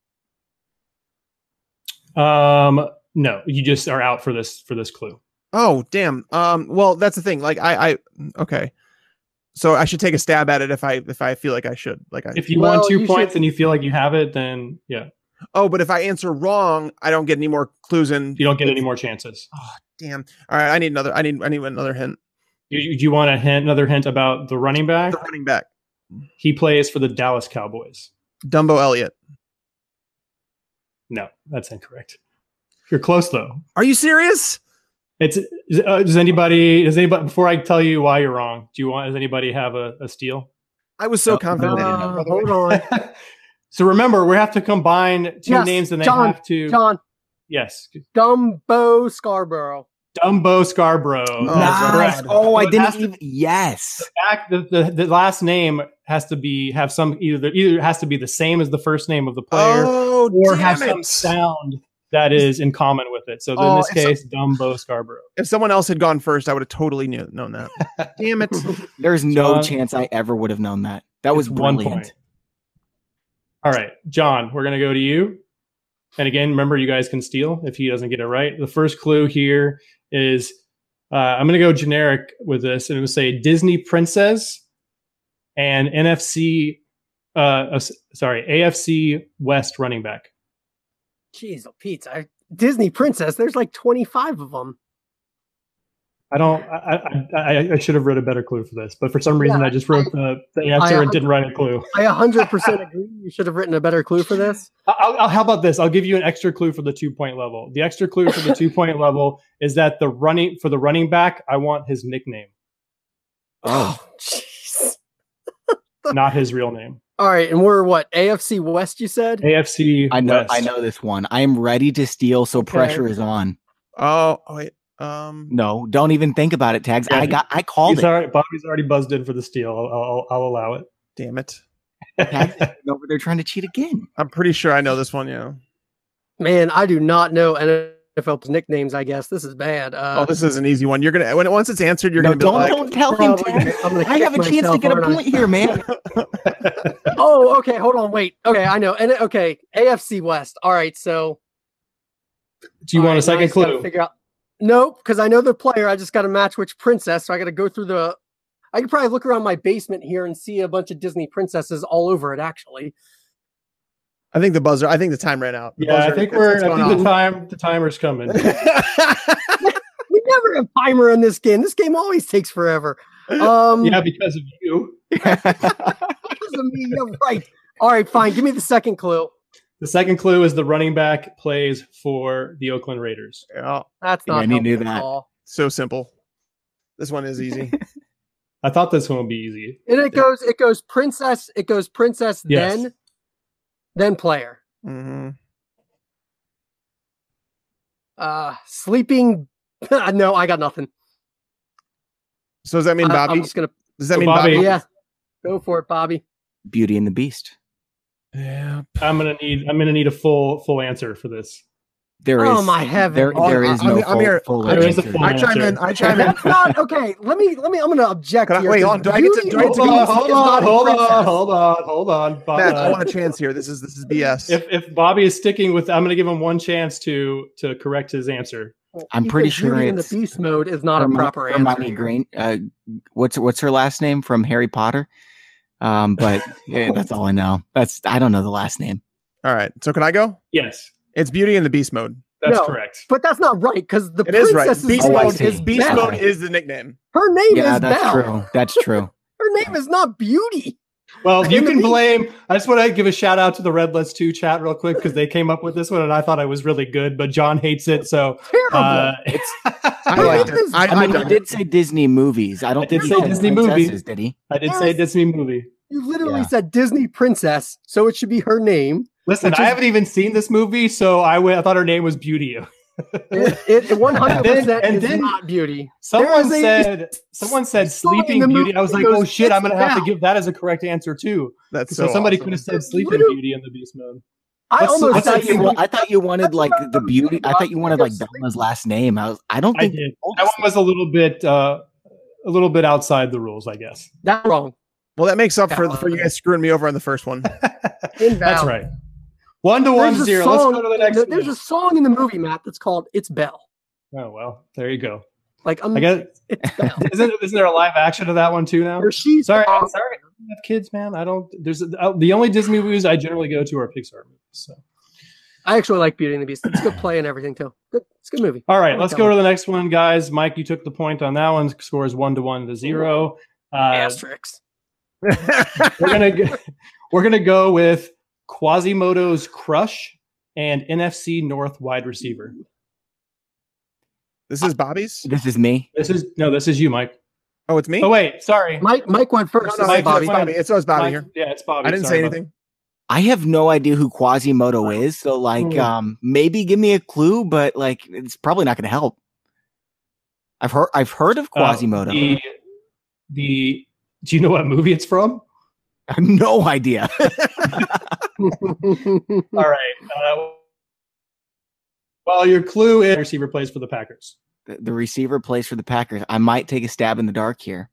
Um, no, you just are out for this for this clue. Oh, damn. Um, well, that's the thing. Like, I, I, okay. So I should take a stab at it if I, if I feel like I should. Like, I, If you Well, want two you points should- and you feel like you have it, then yeah, oh, but if I answer wrong, I don't get any more clues in. you don't get any more chances. Oh, damn. All right. I need another, I need, I need another hint. Do you, do you want a hint, another hint about the running back? The running back, He plays for the Dallas Cowboys. Dumbo Elliott. No, that's incorrect. You're close though. Are you serious? It's uh, does anybody does anybody before I tell you why you're wrong? Do you want does anybody have a, a steal? I was so No, confident. I didn't know, Uh, by the way. hold on, So remember, we have to combine two Yes, names, and they John, have to. John Yes, Dumbo Scarborough. Dumbo Scarborough. Oh, That's God. correct. Oh, I So it has didn't to- even. Yes. Back, the, the the last name has to be have some either either has to be the same as the first name of the player, Oh, or damn have it. some sound that is in common with it. So in Oh, this if so- case, Dumbo Scarborough. If someone else had gone first, I would have totally knew, known that. Damn it. There's no John- chance I ever would have known that. That was It's one brilliant. point. All right, John, we're gonna go to you. And again, remember, you guys can steal if he doesn't get it right. The first clue here is uh, I'm gonna go generic with this, and it will say Disney princess and N F C, uh, uh, s- sorry, A F C West running back. Jeez, oh, Pete, I, Disney princess. There's like twenty-five of them. I don't. I, I, I, I should have wrote a better clue for this, but for some reason, Yeah, I just wrote the, the answer I- and didn't write a clue. I one hundred percent agree. You should have written a better clue for this. I'll, I'll, how about this? I'll give you an extra clue for the two point level. The extra clue for the two point level is that the running for the running back, I want his nickname, Oh, jeez. not his real name. All right, and we're what A F C West? You said. A F C I know. West. I know this one. I am ready to steal, so Okay. pressure is on. Oh, oh, wait. Um, No, don't even think about it, Tags. Yeah, I got, I called He's it. already, Bobby's already buzzed in for the steal. I'll, I'll, I'll allow it. damn it. Tags is over there trying to cheat again. I'm pretty sure I know this one. Yeah. Man, I do not know N F L's nicknames. I guess this is bad. Uh, Oh, this is an easy one. You're gonna when it, once it's answered, you're No, gonna be don't, like, don't tell him, probably Tags. gonna- I'm gonna I kick have a chance to myself, get a aren't I? point here, man. Oh, okay. Hold on. Wait. Okay, I know. And okay, A F C West. All right. So, Do you all want right, a second now I just gotta clue? Figure out. Nope, because I know the player. I just got to match which princess. So I got to go through the. I could probably look around my basement here and see a bunch of Disney princesses all over it. Actually, I think the buzzer. I think the time ran out. The Yeah, I buzzer- think it's- we're. it's I going think the off. time. The timer's coming. we never have timer in this game. This game always takes forever. Um, Yeah, because of you. because of me. You're right. All right, fine. Give me the second clue. The second clue is the running back plays for the Oakland Raiders. Yeah, That's Yeah, not I knew helpful that. at all. so simple. This one is easy. I thought this one would be easy. And it goes. It goes princess. It goes princess. Yes. Then, then player. hmm Uh, sleeping. No, I got nothing. So does that mean I- Bobby? I'm just gonna. Does that So mean Bobby- Bobby? Yeah, go for it, Bobby. Beauty and the Beast. Yeah. I'm gonna need. I'm gonna need a full full answer for this. There is. Oh, my heaven. There, Oh, there I- is I'm- no I'm full, here. full There is a answer. full I chime answer. in. I chime in. That's not okay. Let me. Let me. I'm gonna object Can I- here. wait, 'cause hold on. Do I get to- Beauty do I get and to the go- Beast hold is on, not a hold on, princess. hold on, hold on. Bo- Matt, I uh, want a chance here. This is this is B S. if if Bobby is sticking with, I'm gonna give him one chance to to correct his answer. I'm He pretty said sure Beauty and it's the Beast mode is not a Hermi- proper Hermione answer. Granger. Uh, what's what's her last name from Harry Potter? Um, but yeah, that's all I know. That's I don't know the last name. All right. So can I go? Yes, It's Beauty and the Beast mode. that's No. correct. But that's not right because the It is right. princess's Beast Oh, I name mode see. is Beast Belle. mode is the nickname. Her name Yeah, is that's Belle. true. That's true. Her name is not Beauty. Well, you And the can Beast. blame. I just want to give a shout out to the Red Let's Two chat real quick because they came up with this one and I thought I was really good, but John hates it. So Terrible. uh, I Her liked name it. is I, I I mean, he dug it. did say Disney movies. I don't I did think say he said Disney movie. princesses, did he? I did There say is- Disney movie. you literally Yeah. said Disney princess, so it should be her name. Listen, Which I is- haven't even seen this movie, so I went, I thought her name was Beauty. It, it one hundred percent And is then- not Beauty. Someone There is a- said someone said song in Sleeping the Beauty. movie I was that like, goes, oh shit, I'm "It's gonna have to Belle." give that as a correct answer too. That's So, so, somebody awesome. could have said It's Sleeping literally- Beauty in the Beast mode. I What's- almost what's I said thought you, you. wa- I thought you wanted like the beauty. I thought you wanted like That's Belma's last name. I was. I don't I think did. That one was a little bit uh, a little bit outside the rules, I guess. That's wrong. Well, that makes up for for you guys screwing me over on the first one. Invalid. That's right. One to one There's a zero. Let's song- go to the next. There's one. a song in the movie, Matt, that's called "It's Belle." Oh well, there you go. Like I'm. I guess It's Belle. isn't isn't there a live action to that one too now? Or she's Sorry, I'm Belle. sorry. I don't have kids, man. I don't. There's uh, the only Disney movies I generally go to are Pixar movies. So. I actually like Beauty and the Beast. It's a good play and everything too. Good. It's a good movie. All I right, like let's that go one. to the next one, guys. Mike, you took the point on that one. Scores one to one to zero. Uh, Asterix. we're gonna go, we're gonna go with Quasimodo's crush and N F C North wide receiver. This is Bobby's. this is me. This is no, this is you, Mike. Oh, it's me. Oh wait, sorry, Mike. Mike went no, first. no, This is it's, Bobby. it's Bobby. It's, it's Bobby Mike- here. Yeah, it's Bobby. I didn't Sorry say about anything. I have no idea who Quasimodo is, so like, Hmm. um, maybe give me a clue, but like, it's probably not going to help. I've heard, I've heard of that. Uh, Quasimodo. the, the do you know what movie it's from? I have no idea. All right. Uh, well, your clue is receiver plays for the Packers. the, the receiver plays for the Packers. I might take a stab in the dark here.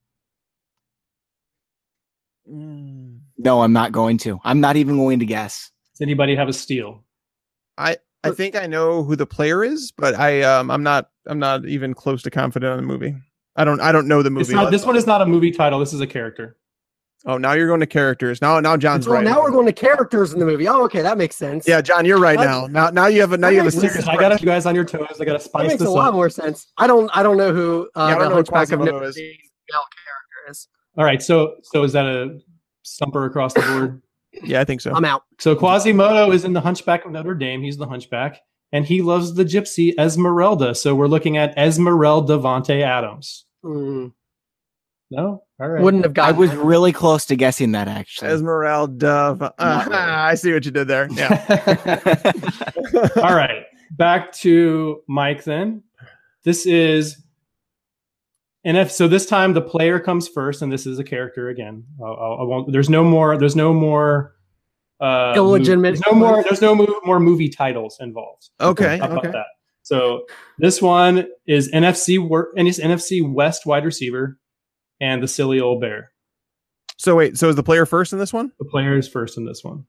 Mm. No, I'm not going to. I'm not even going to guess. Does anybody have a steal? I I think I know who the player is, but I um I'm not I'm not even close to confident on the movie. I don't I don't know the movie. It's not, Let's- this one is not a movie title. This is a character. Oh, now you're going to characters. Now now John's Well, right. now we're going to characters in the movie. Oh, okay, that makes sense. Yeah, John, you're right That- now. Now now you have a now you have a That makes serious. Listen, I got you guys on your toes. I got to that spice makes this a lot up. more sense. I don't. I don't know who uh, Yeah, I don't the know who Hunchback of Quasimodo Notre is. Dame male character is. All right. So so is that a stumper across the board? Yeah, I think so. I'm out. So Quasimodo is in the Hunchback of Notre Dame. He's the Hunchback, and he loves the gypsy Esmeralda. So we're looking at Esmeralda Devontae Adams. Mm, No, all right. wouldn't have I gotten. was that. really close to guessing that actually. Esmeralda. Uh, Not really. I see what you did there. Yeah. All right. Back to Mike then. this is N F. So this time the player comes first, and this is a character again. I'll, I won't. There's no more. There's no more. Uh, Illegitimate. There's no more. There's no mo- more movie titles involved. Okay. How about Okay. that? So this one is N F C wor- and it's N F C West wide receiver, and the silly old bear. So wait. So is the player first in this one? The player is first in this one.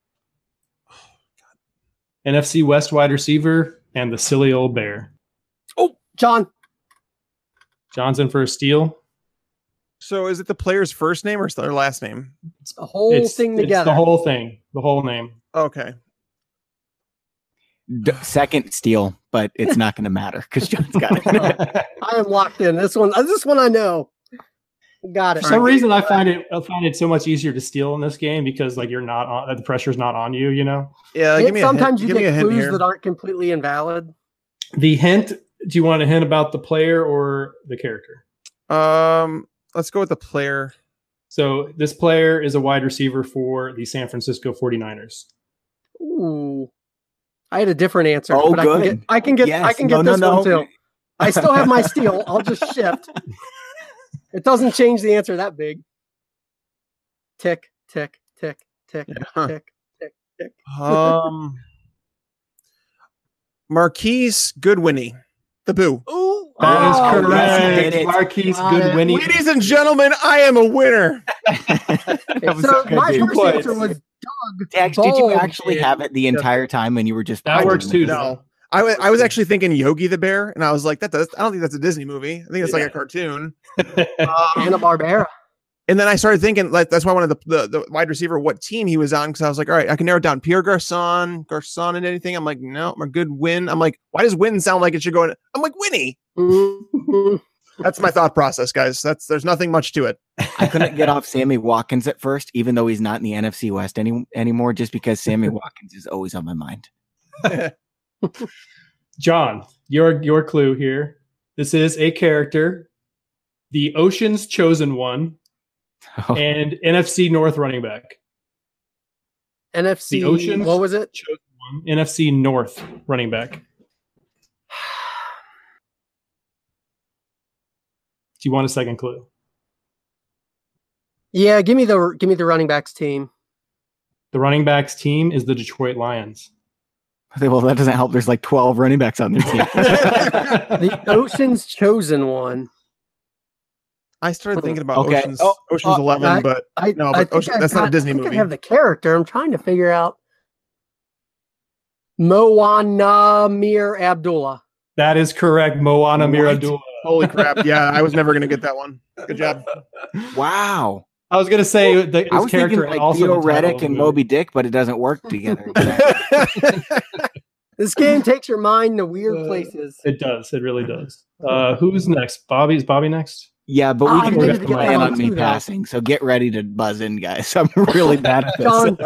N F C West wide receiver and the silly old bear. Oh, John. John's in for a steal. So is it the player's first name or their last name? It's the whole It's, thing it's together. the whole thing. The whole name. Okay. D- second steal, but it's not going to matter because John's got it. I am locked in. This one, uh, this one I know. Got it. For some reason, I find it I find it so much easier to steal in this game because like you're not on the pressure's not on you. You know. Yeah. And Give me a sometimes hint. you Give me a get hint clues here. that aren't completely invalid. The hint. Do you want a hint about the player or the character? Um, let's go with the player. So this player is a wide receiver for the San Francisco forty-niners. Ooh, I had a different answer. Oh, but good. I can get, I can get, Yes. I can No, get no, this no. one too. I still have my steal. I'll just shift. It doesn't change the answer that big. Tick, tick, tick, tick, Yeah. tick, tick, tick. Um, Marquise Goodwinny, the Boo. Ooh, That is oh, yes, correct. he did it. Marquise Got it. Goodwinny. Ladies and gentlemen, I am a winner. Okay, That was so good, my dude. first points. answer was Doug. Tags, did you Bald actually Kid. have it the entire time and you were just That finding works it? too. No, I was I was actually thinking Yogi the Bear, and I was like, that does. I don't think that's a Disney movie. I think it's like a cartoon. Hanna Barbera. And then I started thinking, like, that's why I wanted the, the, the wide receiver, what team he was on, because I was like, all right, I can narrow it down. Pierre Garcon, Garcon, and anything. I'm like, no, a good win. I'm like, why does win sound like it should go in? I'm like, Winnie. Mhm. That's my thought process, guys. That's there's nothing much to it. I couldn't get off Sammy Watkins at first, even though he's not in the N F C West any, anymore, just because Sammy Watkins is always on my mind. John, your your clue here. This is a character, the Ocean's Chosen One, Oh, and N F C North running back. N F C. The Oceans. What was it? Chosen One, N F C North running back. Do you want a second clue? Yeah, give me the give me the running backs team. The running backs team is the Detroit Lions. well, that doesn't help. There's like twelve running backs on their team. The Ocean's Chosen One. I started thinking about Okay. Ocean's, Oh, Ocean's oh, Eleven, I- but I No, I but think Ocean- I that's not a got- Disney I think movie. I have the character. I'm trying to figure out. Moana Mir Abdullah. That is correct. Moana What? Miradula. holy crap. Yeah, I was never going to get that one. Good job. Wow. I was gonna say the, his I was character thinking and like also Theo the title of Reddick the and movie. Moby Dick, but it doesn't work together. This game takes your mind to weird Uh, places. It does. It really does. Uh, who's next? Bobby? Is Bobby next? Yeah, but Oh, we I can needed just to get plan that on one me too, though. passing. So get ready to buzz in, guys. I'm really bad at this. John.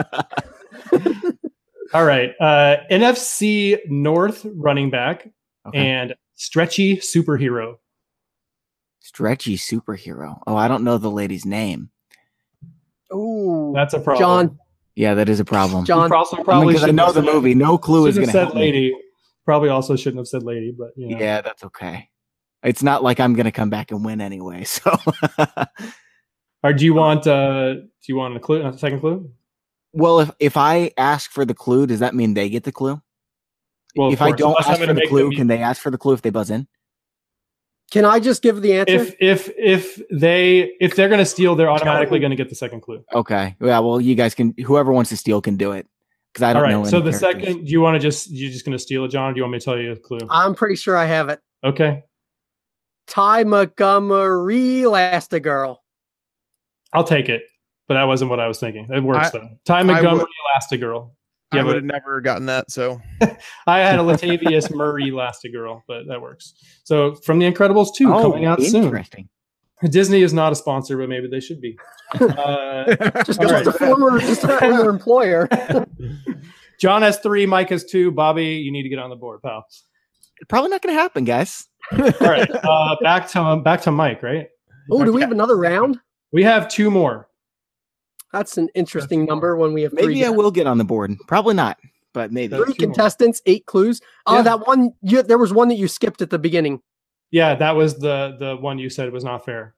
All right. Uh, N F C North running back Okay. and stretchy superhero. Stretchy superhero. Oh, I don't know the lady's name. Ooh, That's a problem. John. Yeah, that is a problem. John. You also I mean, probably 'cause I shouldn't know have the said- movie. No clue is shouldn't going have to said help me. lady. Probably also shouldn't have said lady, but you know. Yeah, that's okay. It's not like I'm going to come back and win anyway. So, Or do you want? Uh, do you want a clue? A second clue? well, if if I ask for the clue, does that mean they get the clue? Well, of if I course, don't unless I'm ask for gonna the make clue, them- can they ask for the clue if they buzz in? Can I just give the answer? If if if they if they're gonna steal, they're automatically gonna get the second clue. Okay. Yeah. Well, you guys can. Whoever wants to steal can do it because I All don't right. know. So any the characters. second, do you want to just you're just gonna steal it, John? Or do you want me to tell you a clue? I'm pretty sure I have it. Okay, Ty Montgomery Elastigirl. I'll take it. But that wasn't what I was thinking. It works I- though. Ty I Montgomery, would- Elastigirl. I Yeah, would but have never gotten that. So I had a Latavius Murray Elastigirl, but that works. So from The Incredibles two Oh, coming out soon. interesting. Disney is not a sponsor, but maybe they should be. Uh, Just, All just right. a former, just a former employer. John has three, Mike has two. Bobby, you need to get on the board, pal. Probably not going to happen, guys. All right, uh, back to back to Mike. Right, Oh, do we have another round? we have two more. That's an interesting number when we have three. Maybe I guys. will get on the board. Probably not, but maybe. That's Three two more. contestants, eight clues. Oh, Yeah. that one. You, there was one that you skipped at the beginning. Yeah, that was the the one you said was not fair.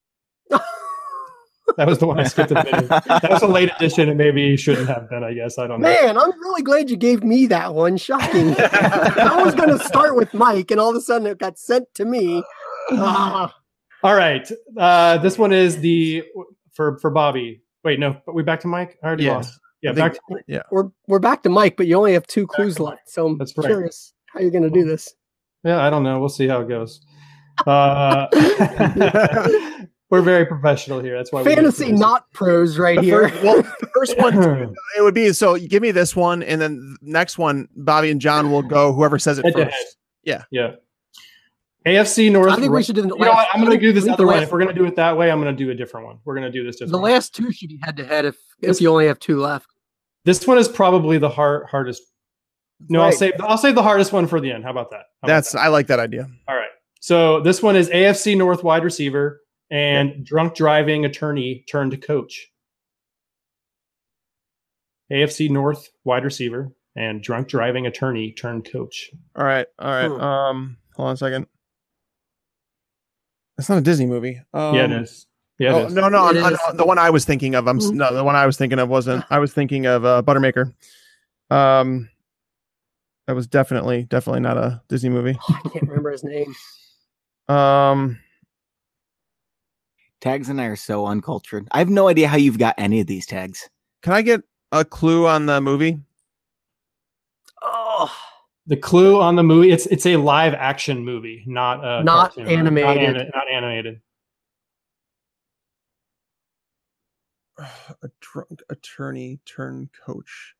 That was the one I skipped at the beginning. That was a late edition, and maybe shouldn't have been. I guess I don't know. Man, I'm really glad you gave me that one. Shocking. I was going to start with Mike, and all of a sudden it got sent to me. Ah. All right, uh, this one is the for for Bobby. Wait, no, but we back to Mike. I already Yeah. lost. Yeah, I back think- to yeah. We're we're back to Mike, but you only have two clues to left. So I'm That's right. curious how you're going to do this. yeah. I don't know. We'll see how it goes. Uh, we're very professional here. That's why we Fantasy, do this. not pros, right The here. first, well, the first one it would be so. You give me this one, and then the next one, Bobby and John will go. Whoever says it Head to first. head. Yeah. Yeah. A F C North. I think we should do the You know what? last- I'm going to do this I think other the way. last- If we're going to do it that way, I'm going to do a different one. We're going to do this The different. way. last two should be head to head if This- if you only have two left. This one is probably the hard hardest. No, I'll Right. save I'll save the hardest one for the end. How about that? How about That's that? I like that idea. All right. So this one is A F C North wide receiver and drunk driving attorney turned coach. A F C North wide receiver and drunk driving attorney turned coach. All right. All right. Hmm. Um, hold on a second. It's not a Disney movie. Um, yeah, it is. Yeah, it oh, is. no, no, It no, is. no, the one I was thinking of. I'm s- Mhm. no, the one I was thinking of wasn't. I was thinking of uh, Buttermaker. Um, that was definitely, definitely not a Disney movie. I can't remember his name. Um, Tags and I are so uncultured. I have no idea how you've got any of these tags. can I get a clue on the movie? Oh, The clue on the movie, it's it's a live action movie, not a Not cartoon. animated. Not, ani- not animated. A drunk attorney turned coach.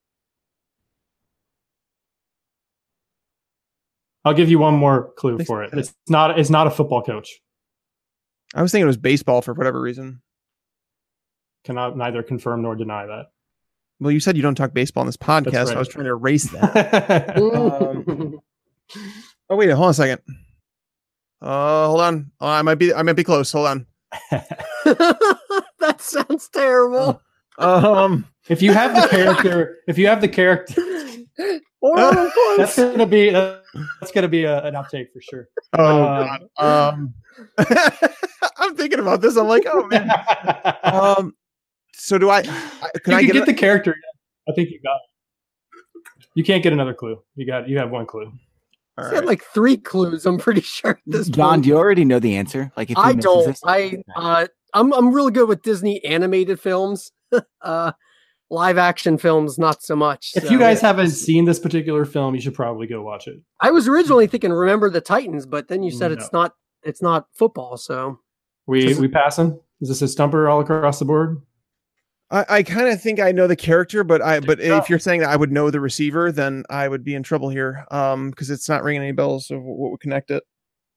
I'll give you one more clue Thanks. for it. It's not it's not a football coach. I was thinking it was baseball for whatever reason. Cannot neither confirm nor deny that. Well, you said you don't talk baseball on this podcast. That's So right. I was trying to erase that. Um, oh wait, hold on a second. Uh, hold on. Oh, I might be. I might be close. Hold on. that sounds terrible. Um, If you have the character, if you have the character, Horrible that's points. gonna be that's gonna be a, an outtake for sure. oh Uh, God. Um, I'm thinking about this. I'm like, oh man. Um, so do I? I can you I can get? get, a- the character. I think you got it. You can't get another clue. You got you have one clue. all He's right. had like three clues. I'm pretty sure. At this John, point. do you already know the answer? Like, if he I misses don't. this- I uh, I'm I'm really good with Disney animated films. uh, live action films, not so much. If so- you guys haven't seen this particular film, you should probably go watch it. I was originally thinking Remember the Titans, but then you said No. it's not. It's not football. So We This is- we passing? Is this a stumper all across the board? I, I kind of think I know the character, but I but Yeah. if you're saying that I would know the receiver, then I would be in trouble here. Um, because it's not ringing any bells of what would connect it.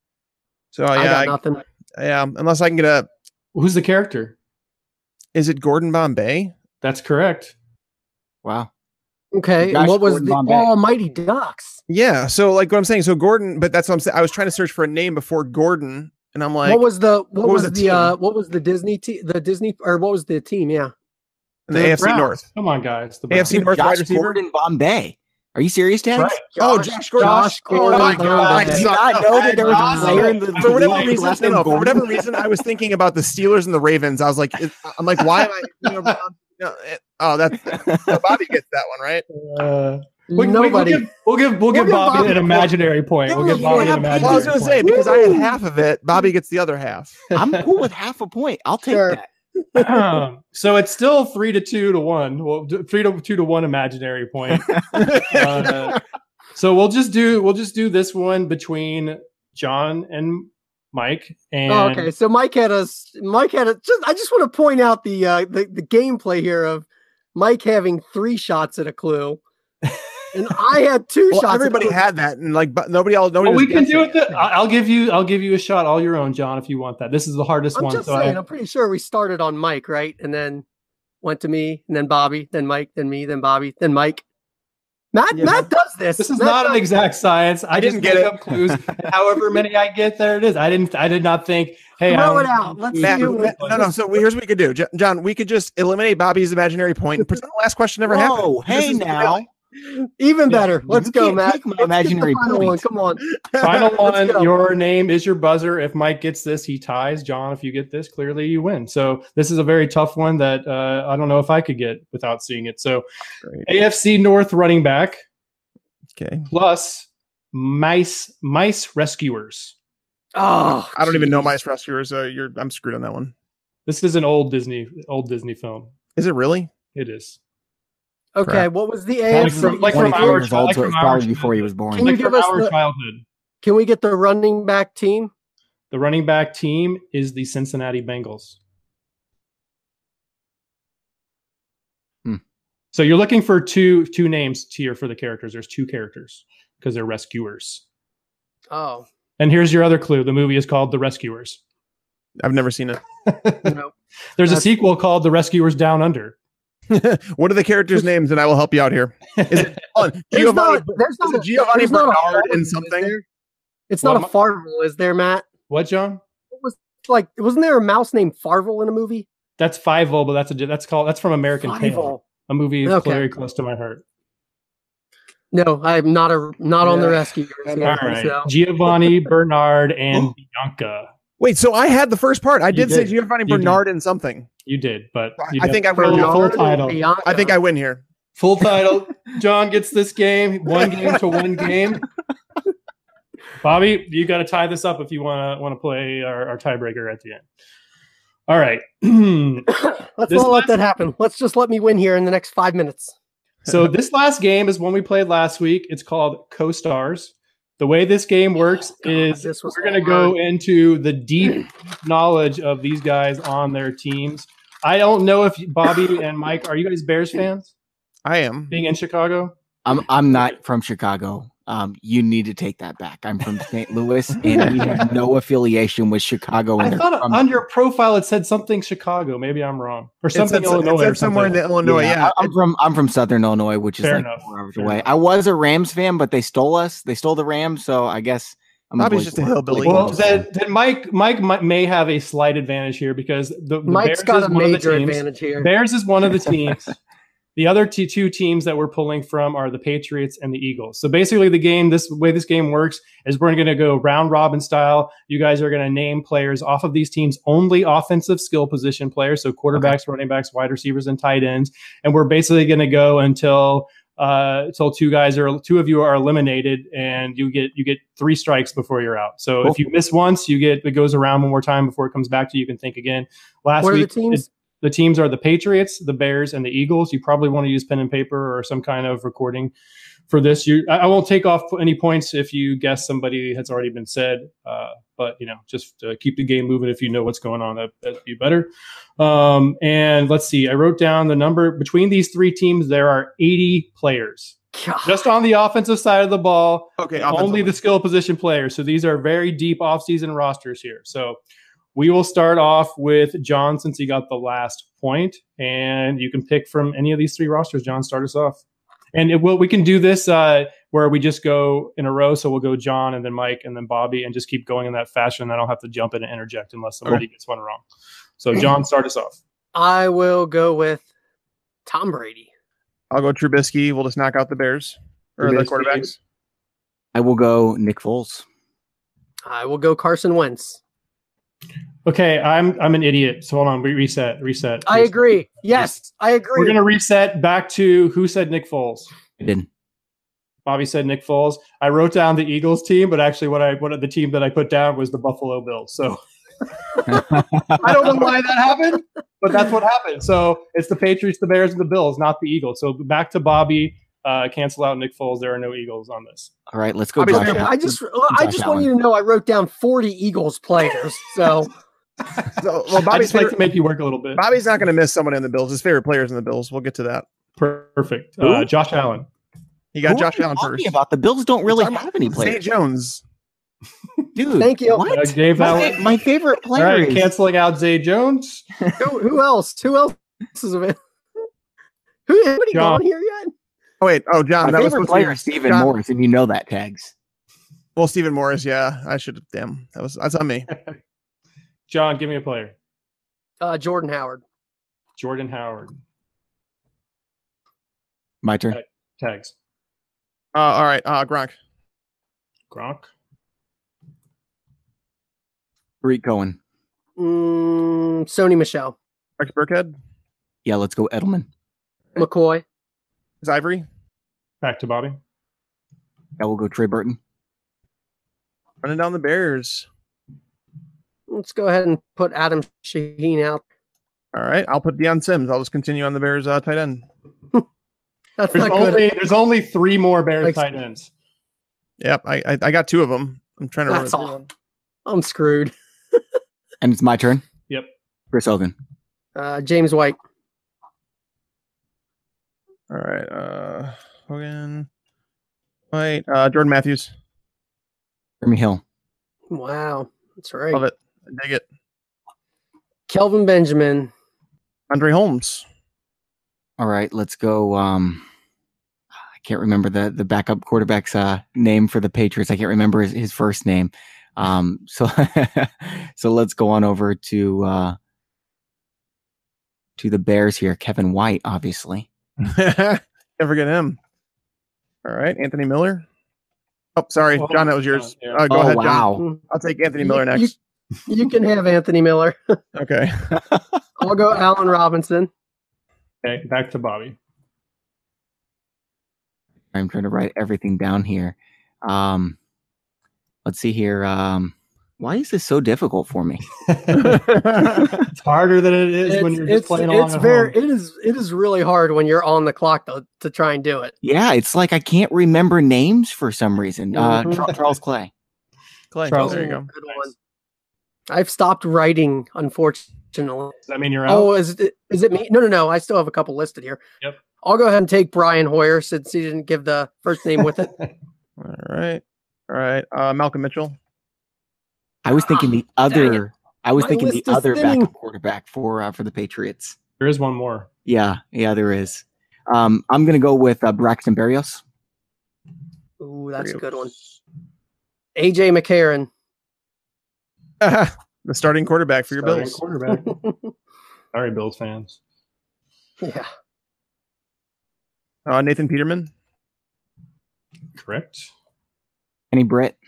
So I yeah, got I- nothing. yeah. Unless I can get a. Who's the character? Is it Gordon Bombay? That's correct. Wow. Okay, Josh and what was Gordon the Bombay. Almighty Ducks? Yeah. So like what I'm saying. So Gordon, but that's what I'm saying. I was trying to search for a name before Gordon, and I'm like, what was the what, what was was, the the uh team? what was the Disney te- the Disney or what was the team? Yeah, the A F C Browns. North. Come on, guys. The A F C Browns. North wide Josh receiver. Gordon Bombay. Are you serious, Tags? Right. Oh, Josh Gordon. Josh Gordon. Oh my Bombay. God. Did you not know that there was a Josh player in the For whatever league reason, less no, than no, for Gordon? whatever reason, I was thinking about the Steelers and the Ravens. I was like, it- I'm like, why am I? You know, no, it- oh, that's no, Bobby gets that one right. Uh, we, we, we'll Nobody. give we'll give we'll, give give Bobby, Bobby an a imaginary point. We'll give Yeah, Bobby an yeah, imaginary Well, I was going to say point. because I had half of it, Bobby gets the other half. I'm cool with half a point. I'll take Sure. that. Um, so it's still three to two to one. Well, d- three to two to one imaginary point. Uh, so we'll just do we'll just do this one between John and Mike. And Oh, okay, so Mike had us. Mike had a. Just I just want to point out the uh, the the gameplay here of Mike having three shots at a clue, and I had two Well, shots. everybody at a clue. had that, and like, but nobody else. Nobody well, was we can do guessing it. The, I- I'll give you I'll give you a shot all your own, John, if you want that. This is the hardest I'm one. just So saying. I, I'm pretty sure we started on Mike, right, and then went to me, and then Bobby, then Mike, then me, then Bobby, then Mike. Matt Yeah, Matt does this. this is Matt not an does- exact science. I, I just didn't get make it. up clues. However many I get, there it is. I didn't. I did not think. Hey, I Throw don't- it out. Let's Matt, see who Matt- no, no. So here's what we could do, Jo- John. We could just eliminate Bobby's imaginary point and pretend the last question never happened. Whoa, hey This is now. reality. Even Yeah. better. Let's You go, can't Matt. take my Let's get the imaginary final one. point. Come on. Final Let's one. go. Your name is your buzzer. If Mike gets this, he ties. John, if you get this, clearly you win. So this is a very tough one that uh, I don't know if I could get without seeing it. So Great. A F C North running back Okay. plus mice mice rescuers. Oh, I don't even know jeez. Mice Rescuers. Uh, you're I'm screwed on that one. This is an old Disney old Disney film. Is it really? It is. Okay, Crap. what was the Like A F C? from- like from twenty-three our years child- old, like so from it's our probably childhood. before he was born. Can you Like give from us our the- childhood. Can we get the running back team? The running back team is the Cincinnati Bengals. Hmm. So you're looking for two two names here for the characters. There's two characters because they're rescuers. Oh, And here's your other clue. The movie is called The Rescuers. I've never seen it. no. There's a That's- sequel called The Rescuers Down Under. What are the characters' names? And I will help you out here. Is it oh, There's Giovanni? not, there's is not it a- Giovanni there's not a Bernard Farvel, in is something? there? It's What not am a I- Farvel, is there, Matt? What, John? What was like? Wasn't there a mouse named Farvel in a movie? That's Fievel, but that's a that's called that's from American Tail, Fievel. a movie Okay. very close to my heart. No, I'm not a not on the Yeah. rescue. All right, Giovanni, Bernard, and Bianca. Wait, so I had the first part. I did, say did. Giovanni You did. Bernard in something. You did, but I- you I got think I full, wrote full down- title. Bianca. I think I win here. Full title. John gets this game. One game to one game. Bobby, you got to tie this up if you want to want to play our, our tiebreaker at the end. All right. Let's This not last- let that happen. Let's just let me win here in the next five minutes. So this last game is one we played last week. It's called Co-Stars. The way this game works God, is this was we're going to hard. go into the deep knowledge of these guys on their teams. I don't know if Bobby and Mike, are you guys Bears fans I am. being in Chicago? I'm I'm not from Chicago. Um, you need to take that back. I'm from Saint Louis, and we have no affiliation with Chicago. I And thought from- on your profile it said something Chicago. Maybe I'm wrong. Or It something said, Illinois. it said or somewhere in something. the Illinois. Yeah. I'm from I'm from Southern Illinois, which is Fair like enough. four hours Fair away. enough. I was a Rams fan, but they stole us. They stole the Rams, so I guess I'm Bobby's Blake- just a hillbilly. Blake Well, Bortles then, fan. then Mike Mike mi- may have a slight advantage here because the, the Mike's Bears got is a one of the major teams. advantage here. Bears is one of the teams. The other t- two teams that we're pulling from are the Patriots and the Eagles. So basically, the game, this way this game works is we're going to go round robin style. You guys are going to name players off of these teams, only offensive skill position players, so quarterbacks, running backs, wide receivers, and tight ends. And we're basically going to go until uh, until two guys are two of you are eliminated, and you get you get three strikes before you're out. So Cool. if you miss once, you get it goes around one more time before it comes back to you. You can think again. Last What are the week, teams? it- the teams are the Patriots, the Bears, and the Eagles. You probably want to use pen and paper or some kind of recording for this. You, I I won't take off any points if you guess somebody has already been said, uh, but you know, just uh, keep the game moving. If you know what's going on, that, that'd be better. Um, and let's see, I wrote down the number between these three teams. There are eighty players God. just on the offensive side of the ball. Okay. Only the skill position players. So these are very deep offseason rosters here. So we will start off with John since he got the last point, and you can pick from any of these three rosters. John, start us off. And it will, we can do this uh, where we just go in a row. So we'll go John and then Mike and then Bobby and just keep going in that fashion. I don't have to jump in and interject unless somebody Okay. gets one wrong. So John, start us off. I will go with Tom Brady. I'll go Trubisky. We'll just knock out the Bears or the Trubisky. quarterbacks. I will go Nick Foles. I will go Carson Wentz. Okay, I'm I'm an idiot. So hold on, we reset, reset. I reset. agree. Yes, I agree. We're gonna reset back to who said Nick Foles. I did. Bobby said Nick Foles. I wrote down the Eagles team, but actually, what I what the team that I put down was the Buffalo Bills. So I don't know why that happened, but that's what happened. So it's the Patriots, the Bears, and the Bills, not the Eagles. So back to Bobby. Uh, cancel out Nick Foles. There are no Eagles on this. All right, let's go. Bobby's Josh gonna- Allen. I just I Josh just Allen. want you to know I wrote down forty Eagles players. So So, well, I Bobby's just like favorite, to make you work a little bit. Bobby's not going to miss someone in the Bills. His favorite players in the Bills. We'll get to that. Perfect. Who? Uh, Josh Allen. He got Who Josh are you Allen talking first. About the Bills don't really Talking have any Zay players, Jones. dude. Thank you. What? Uh, Dave my, Allen. my favorite All player right, is canceling out Zay Jones. who, who else? Who else is available? Who anybody John. gone here yet? Oh wait. Oh, John. my that was favorite supposed player to is be Stephen John- Morris, and you know that, Tags. Well, Stephen Morris. Yeah, I should have. Damn, that was that's on me. John, give me a player. Uh, Jordan Howard. Jordan Howard. My turn. Right. Tags. Uh, all right, uh, Gronk. Gronk. Tariq Cohen. Mm, Sony Michelle. Rex Burkhead. Yeah, let's go Edelman. McCoy. Is Ivory. Back to Bobby. Yeah, we'll go Trey Burton. Running down the Bears. Let's go ahead and put Adam Shaheen out. All right, I'll put Deion Sims. I'll just continue on the Bears uh, tight end. That's There's not only good. there's only three more Bears Thanks. tight ends. Yep, I I, I got two of them. I'm trying to That's remember. all. I'm screwed. And it's my turn. Yep. Chris Hogan. Uh, James White. All right, uh, Hogan. Wait, uh, Jordan Matthews. Jeremy Hill. Wow. That's right. Love it. I dig it. Kelvin Benjamin. Andre Holmes. All right, let's go. Um, I can't remember the the backup quarterback's uh, name for the Patriots. I can't remember his, his first name. Um, so so let's go on over to uh, to the Bears here. Kevin White, obviously. Can't forget him. All right, Anthony Miller. Oh, sorry, Oh, John, that was yours. yeah. Uh, go oh ahead, John. wow! I'll take Anthony Miller You- next. You, you can have Anthony Miller. Okay. I'll go Allen Robinson. Okay, back to Bobby. I'm trying to write everything down here. Um, let's see here. Um, why is this so difficult for me? It's harder than it is when It's, you're just it's, playing along it's at very home. it is it is really hard when you're on the clock though to try and do it. Yeah, it's like I can't remember names for some reason. Uh, Mhm. Char- Charles Clay. Clay. Charles- There you go. Good Nice. one. I've stopped writing, unfortunately. Does that mean you're out? Oh, is it is it me? No, no, no. I still have a couple listed here. Yep. I'll go ahead and take Brian Hoyer since he didn't give the first name with it. All right. All right. Uh, Malcolm Mitchell. I was thinking the Ah, dang other. I was My thinking the list is other thinning. backup quarterback for uh, for the Patriots. There is one more. Yeah, yeah, there is. Um, I'm gonna go with uh, Braxton Berrios. Ooh, that's a good one. A J McCarron. The starting quarterback for your Starting Bills. quarterback. Sorry, Bills fans. Yeah. Uh, Nathan Peterman. Correct. Kenny Britt.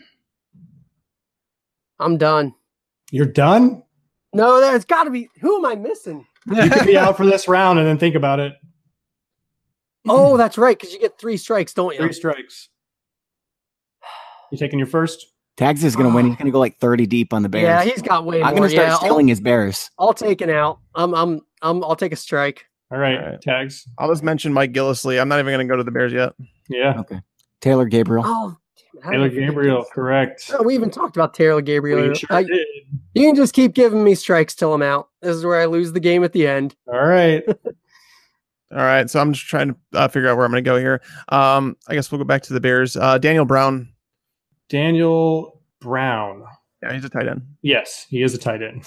I'm done. You're done? No, there's got to be. Who am I missing? You could be out for this round and then think about it. Oh, that's right. Because you get three strikes, don't you? Three strikes. You taking your first? Tags is gonna win. He's gonna go like thirty deep on the Bears. Yeah, he's got way I'm more. gonna start yeah, stealing his Bears. I'll, I'll take an out. I'm, I'm, I'm, I'll take a strike. All right, All right. tags. I'll just mention Mike Gillisley. I'm not even going to go to the Bears yet. Yeah. Okay. Taylor Gabriel. Oh, damn it. How Taylor did I forget Gabriel, this? correct. Oh, we even talked about Taylor Gabriel. We sure I- did. you can just keep giving me strikes till I'm out. This is where I lose the game at the end. All right. All right. So I'm just trying to uh, figure out where I'm going to go here. Um, I guess we'll go back to the Bears. Uh, Daniel Brown. Daniel Brown. Yeah, he's a tight end. Yes, he is a tight end.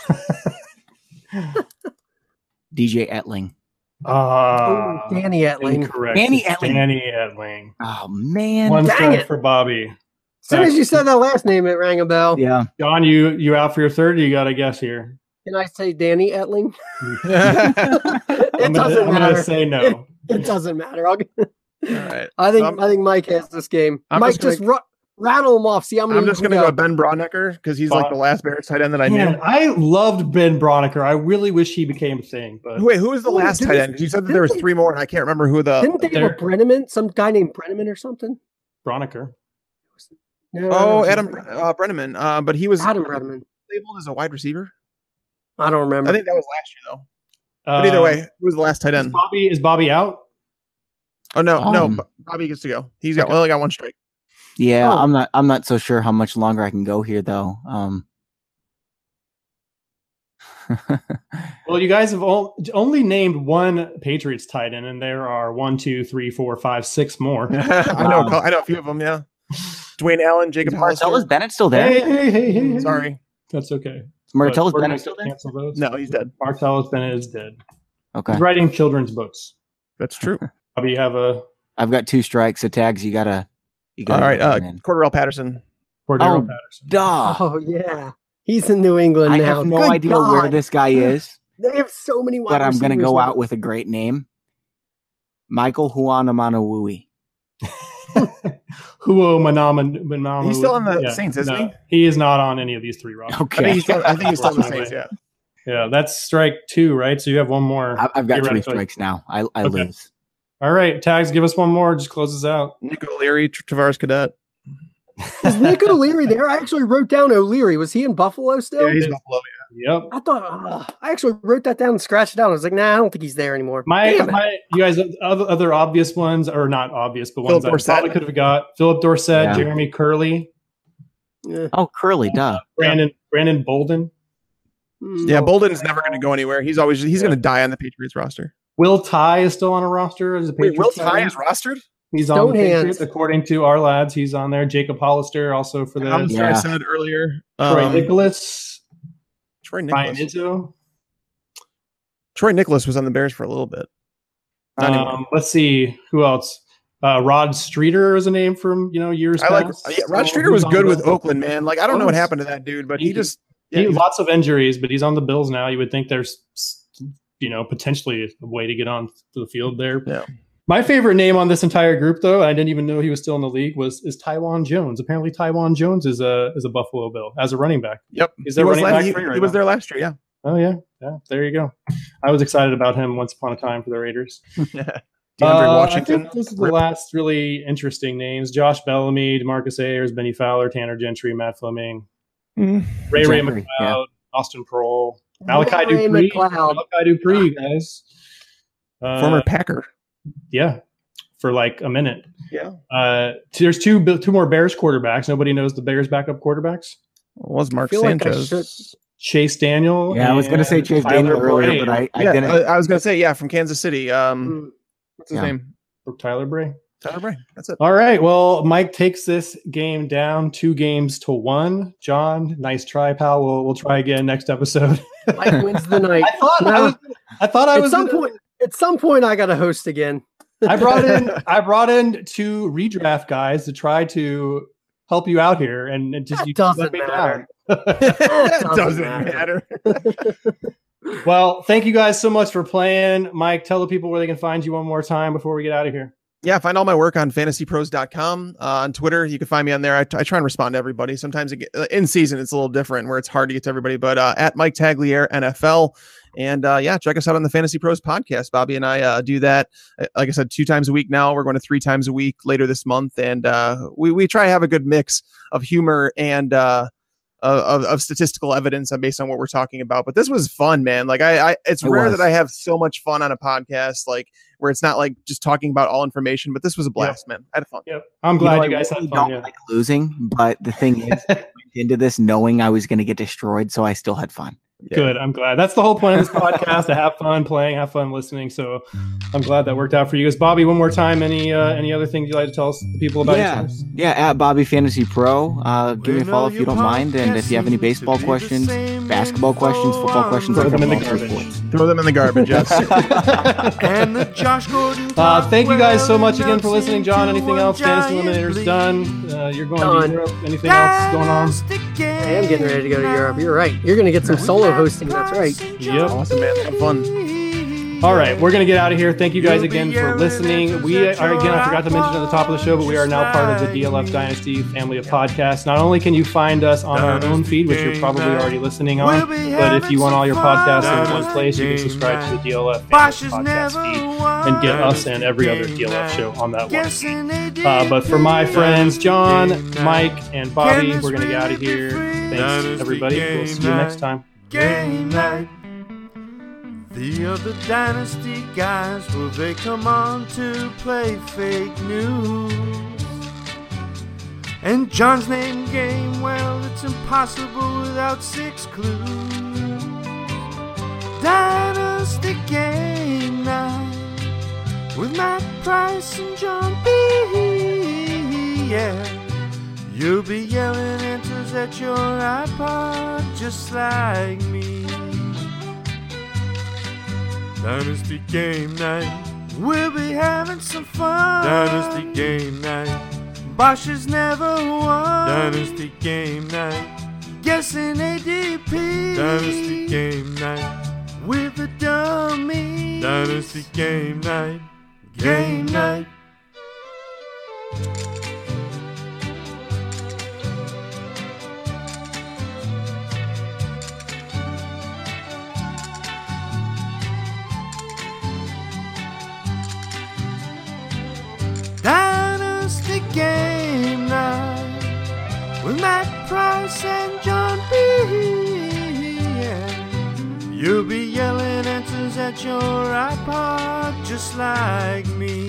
D J Etling. Uh, Ooh, Danny Etling. Incorrect. Danny It's Etling. Danny Etling. Oh man. One Dang strike it. for Bobby. As soon Back as you to- said that last name, it rang a bell. Yeah. John, you you out for your third? Or you got a guess here. Can I say Danny Etling? All it I'm gonna, doesn't I'm matter. gonna say no. It doesn't matter. I'll, right. I think So I'm- I think Mike has this game. I'm Mike, just just, gonna- ru- rattle him off. See how many. I'm just you going can to go Ben Braunecker because he's like the last Bears tight end that I Man, knew. I loved Ben Braunecker. I really wish he became a thing, but Wait, who was the Oh, last didn't tight they- end? 'Cause you said that there was didn't they- three more, and I can't remember who the. Didn't they have a There- Brenneman? Some guy named Brenneman or something? Braunecker. No, Oh, Adam uh, Brenneman. Uh, but he was Adam Brenneman. labeled as a wide receiver. I don't remember. I think that was last year though. But either Um, way, who was the last tight is end? Bobby is Bobby out? Oh no, no, Um, Bo- Bobby gets to go. He's got well, only got one strike. Yeah, Oh. I'm not I'm not so sure how much longer I can go here though. Um Well, you guys have all, only named one Patriots tight end, and there are one, two, three, four, five, six more. I know, Wow. I know a few of them. Yeah, Dwayne Allen, Jacob is Martellus Hollister. Bennett still there? Hey, hey, hey, hey, hey. Sorry, That's okay. Is Martellus But we're Bennett gonna still there? cancel those. no, he's dead. Martellus Bennett is dead. Okay. He's writing children's books. That's true. Bobby, you have a I've got two strikes, so tags you gotta you All gotta right, get uh, one in. Cordell Patterson. Cordero Oh, Patterson. Duh. Oh yeah, he's in New England I now. have no Good idea God. where this guy is, They have so many. Wide but I'm gonna receivers go now. out with a great name. Michael Huanamanawui. Huo Manama. Manama He's still on the yeah, Saints, isn't no, he? He is not on any of these three rosters. I Okay. think he's still, I think he's still on the Saints, yeah. Yeah, that's strike two, right? So you have one more. I- I've got three theoretically. strikes now. I, I Okay. lose. All right, Tags, give us one more. Just close us out. Nick O'Leary, Tavares Cadet. Is Nick O'Leary there? I actually wrote down O'Leary. Was he in Buffalo still? Yeah, he's Buffalo. Yep. I thought uh, I actually wrote that down and scratched it out. I was like, nah, I don't think he's there anymore. My, Damn it. my, you guys, other, other obvious ones, or not obvious, but ones Philip that I Dorsett. probably could have got. Philip Dorsett, Yeah. Jeremy Curley, Yeah. Oh, Curly, duh. Brandon Brandon Bolden, Mm, Yeah, no. Bolden's never going to go anywhere. He's always he's going to die on the Patriots roster. Will Ty is still on a roster as a Wait, Patriots. Will Ty fan. is rostered? He's on the Stonehands. Patriots, according to our lads. He's on there. Jacob Hollister also for the I'm sorry, I Yeah. said earlier. Troy Um, Nicholas, Troy Ryan Nicholas. Izzo. Troy Nicholas was on the Bears for a little bit. Not anymore. Um, let's see who else. Uh, Rod Streeter is a name from you know years I like past. yeah, Rod So Streeter he's was on good the- with Oakland, man. Like I don't know what Yes. happened to that dude, but he, He- just He yeah, he's- lots of injuries, but he's on the Bills now. You would think there's you know potentially a way to get on to the field there. Yeah. My favorite name on this entire group, though, and I didn't even know he was still in the league, was is Tywan Jones. Apparently, Tywan Jones is a is a Buffalo Bill as a running back. Yep. He's He their was, running last, back he, three right he was now. there last year, yeah. Oh yeah, yeah. There you go. I was excited about him once upon a time for the Raiders. DeAndre Uh, Washington. I think this is the Rip. last really interesting names: Josh Bellamy, DeMarcus Ayers, Benny Fowler, Tanner Gentry, Matt Fleming, Mm. Ray Ray Gentry, McLeod, yeah. Austin Prohl, Malachi Ray Dupree, McLeod. Malachi Dupree, guys. Uh, Former Packer. yeah, for like a minute. Yeah. Uh, t- there's two two more Bears quarterbacks. Nobody knows the Bears backup quarterbacks. Was Mark feel like I Sanchez. should- Chase Daniel. Yeah, I was going to say and Chase Tyler Daniel earlier, Bray. but I, I yeah, didn't. I, I was going to say, yeah, from Kansas City. Um, Mm, what's his Yeah. name? Or Tyler Bray. Tyler Bray. That's it. All right. Well, Mike takes this game down two games to one. John, nice try, pal. We'll we'll try again next episode. Mike wins the night. I thought I No. was. I thought I At was. some gonna- point, at some point, I got to host again. I brought in. I brought in two redraft guys to try to help you out here, and it just That you doesn't let me matter. down. that doesn't doesn't matter. matter. Well, thank you guys so much for playing. Mike, tell the people where they can find you one more time before we get out of here. Yeah, find all my work on fantasy pros dot com. Uh, on Twitter, you can find me on there. I, I try and respond to everybody. Sometimes it get, uh, in season, it's a little different where it's hard to get to everybody, but uh, at Mike Tagliere N F L. And uh, yeah, check us out on the Fantasy Pros podcast. Bobby and I uh, do that, uh, like I said, two times a week now. We're going to three times a week later this month. And uh, we, we try to have a good mix of humor and uh, of, of statistical evidence based on what we're talking about. But this was fun, man. Like I, I it's It rare was. that I have so much fun on a podcast, like where it's not like just talking about all information, but this was a blast, man. I had fun. Yep. I'm You glad know, you, I guys really had fun. don't Yeah. like losing, but the thing is, I went into this knowing I was going to get destroyed, so I still had fun. Yeah. Good. I'm glad. That's the whole point of this podcast: to have fun playing, have fun listening. So I'm glad that worked out for you guys. Bobby, one more time. Any uh, any other things you'd like to tell us, the people about Yeah. yourselves? Yeah, at Bobby Fantasy Pro. Uh, give me a follow if you don't mind. And if you have any baseball questions, basketball questions, football questions, Throw I them in cover the all garbage. sports. Throw them in the garbage. Yes. And the Josh Gordon. Uh, thank you guys so much again for Well, listening, John. Anything else? Fantasy Eliminator's done. Uh, you're going Done. to Europe. Anything else going on? I am getting ready to go to Europe. You're right. You're going to get some solo hosting. That's right. Yep. Awesome, man. Have fun. All right, we're gonna get out of here. Thank you guys again for listening. We are again, I forgot to mention at the top of the show, but we are now part of the D L F Dynasty family of podcasts. Not only can you find us on our own feed, which you're probably already listening on, but if you want all your podcasts in one place, you can subscribe to the D L F family of podcast feed and get us and every other D L F show on that one feed. Uh, but for my friends John, Mike, and Bobby, we're gonna get out of here. Thanks, everybody. We'll see you next time. Game night. The other Dynasty guys, will they come on to play fake news? And John's name game, well, it's impossible without six clues. Dynasty Game Night with Matt Price and John B. Yeah, you'll be yelling answers at your iPod just like me. Dynasty Game Night, we'll be having some fun. Dynasty Game Night, Bosch has never won. Dynasty Game Night, guessing A D P. Dynasty Game Night, with a dummy. Dynasty Game Night, Game Night. with Matt Price and John B. Yeah. You'll be yelling answers at your iPod just like me.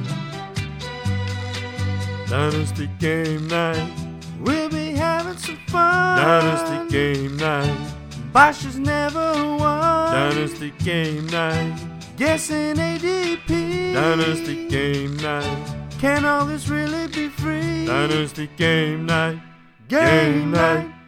Dynasty Game Night, we'll be having some fun. Dynasty Game Night, Bosch has never won. Dynasty Game Night, guessing A D P. Dynasty Game Night, can all this really be free? Dynasty Game Night, Game Night.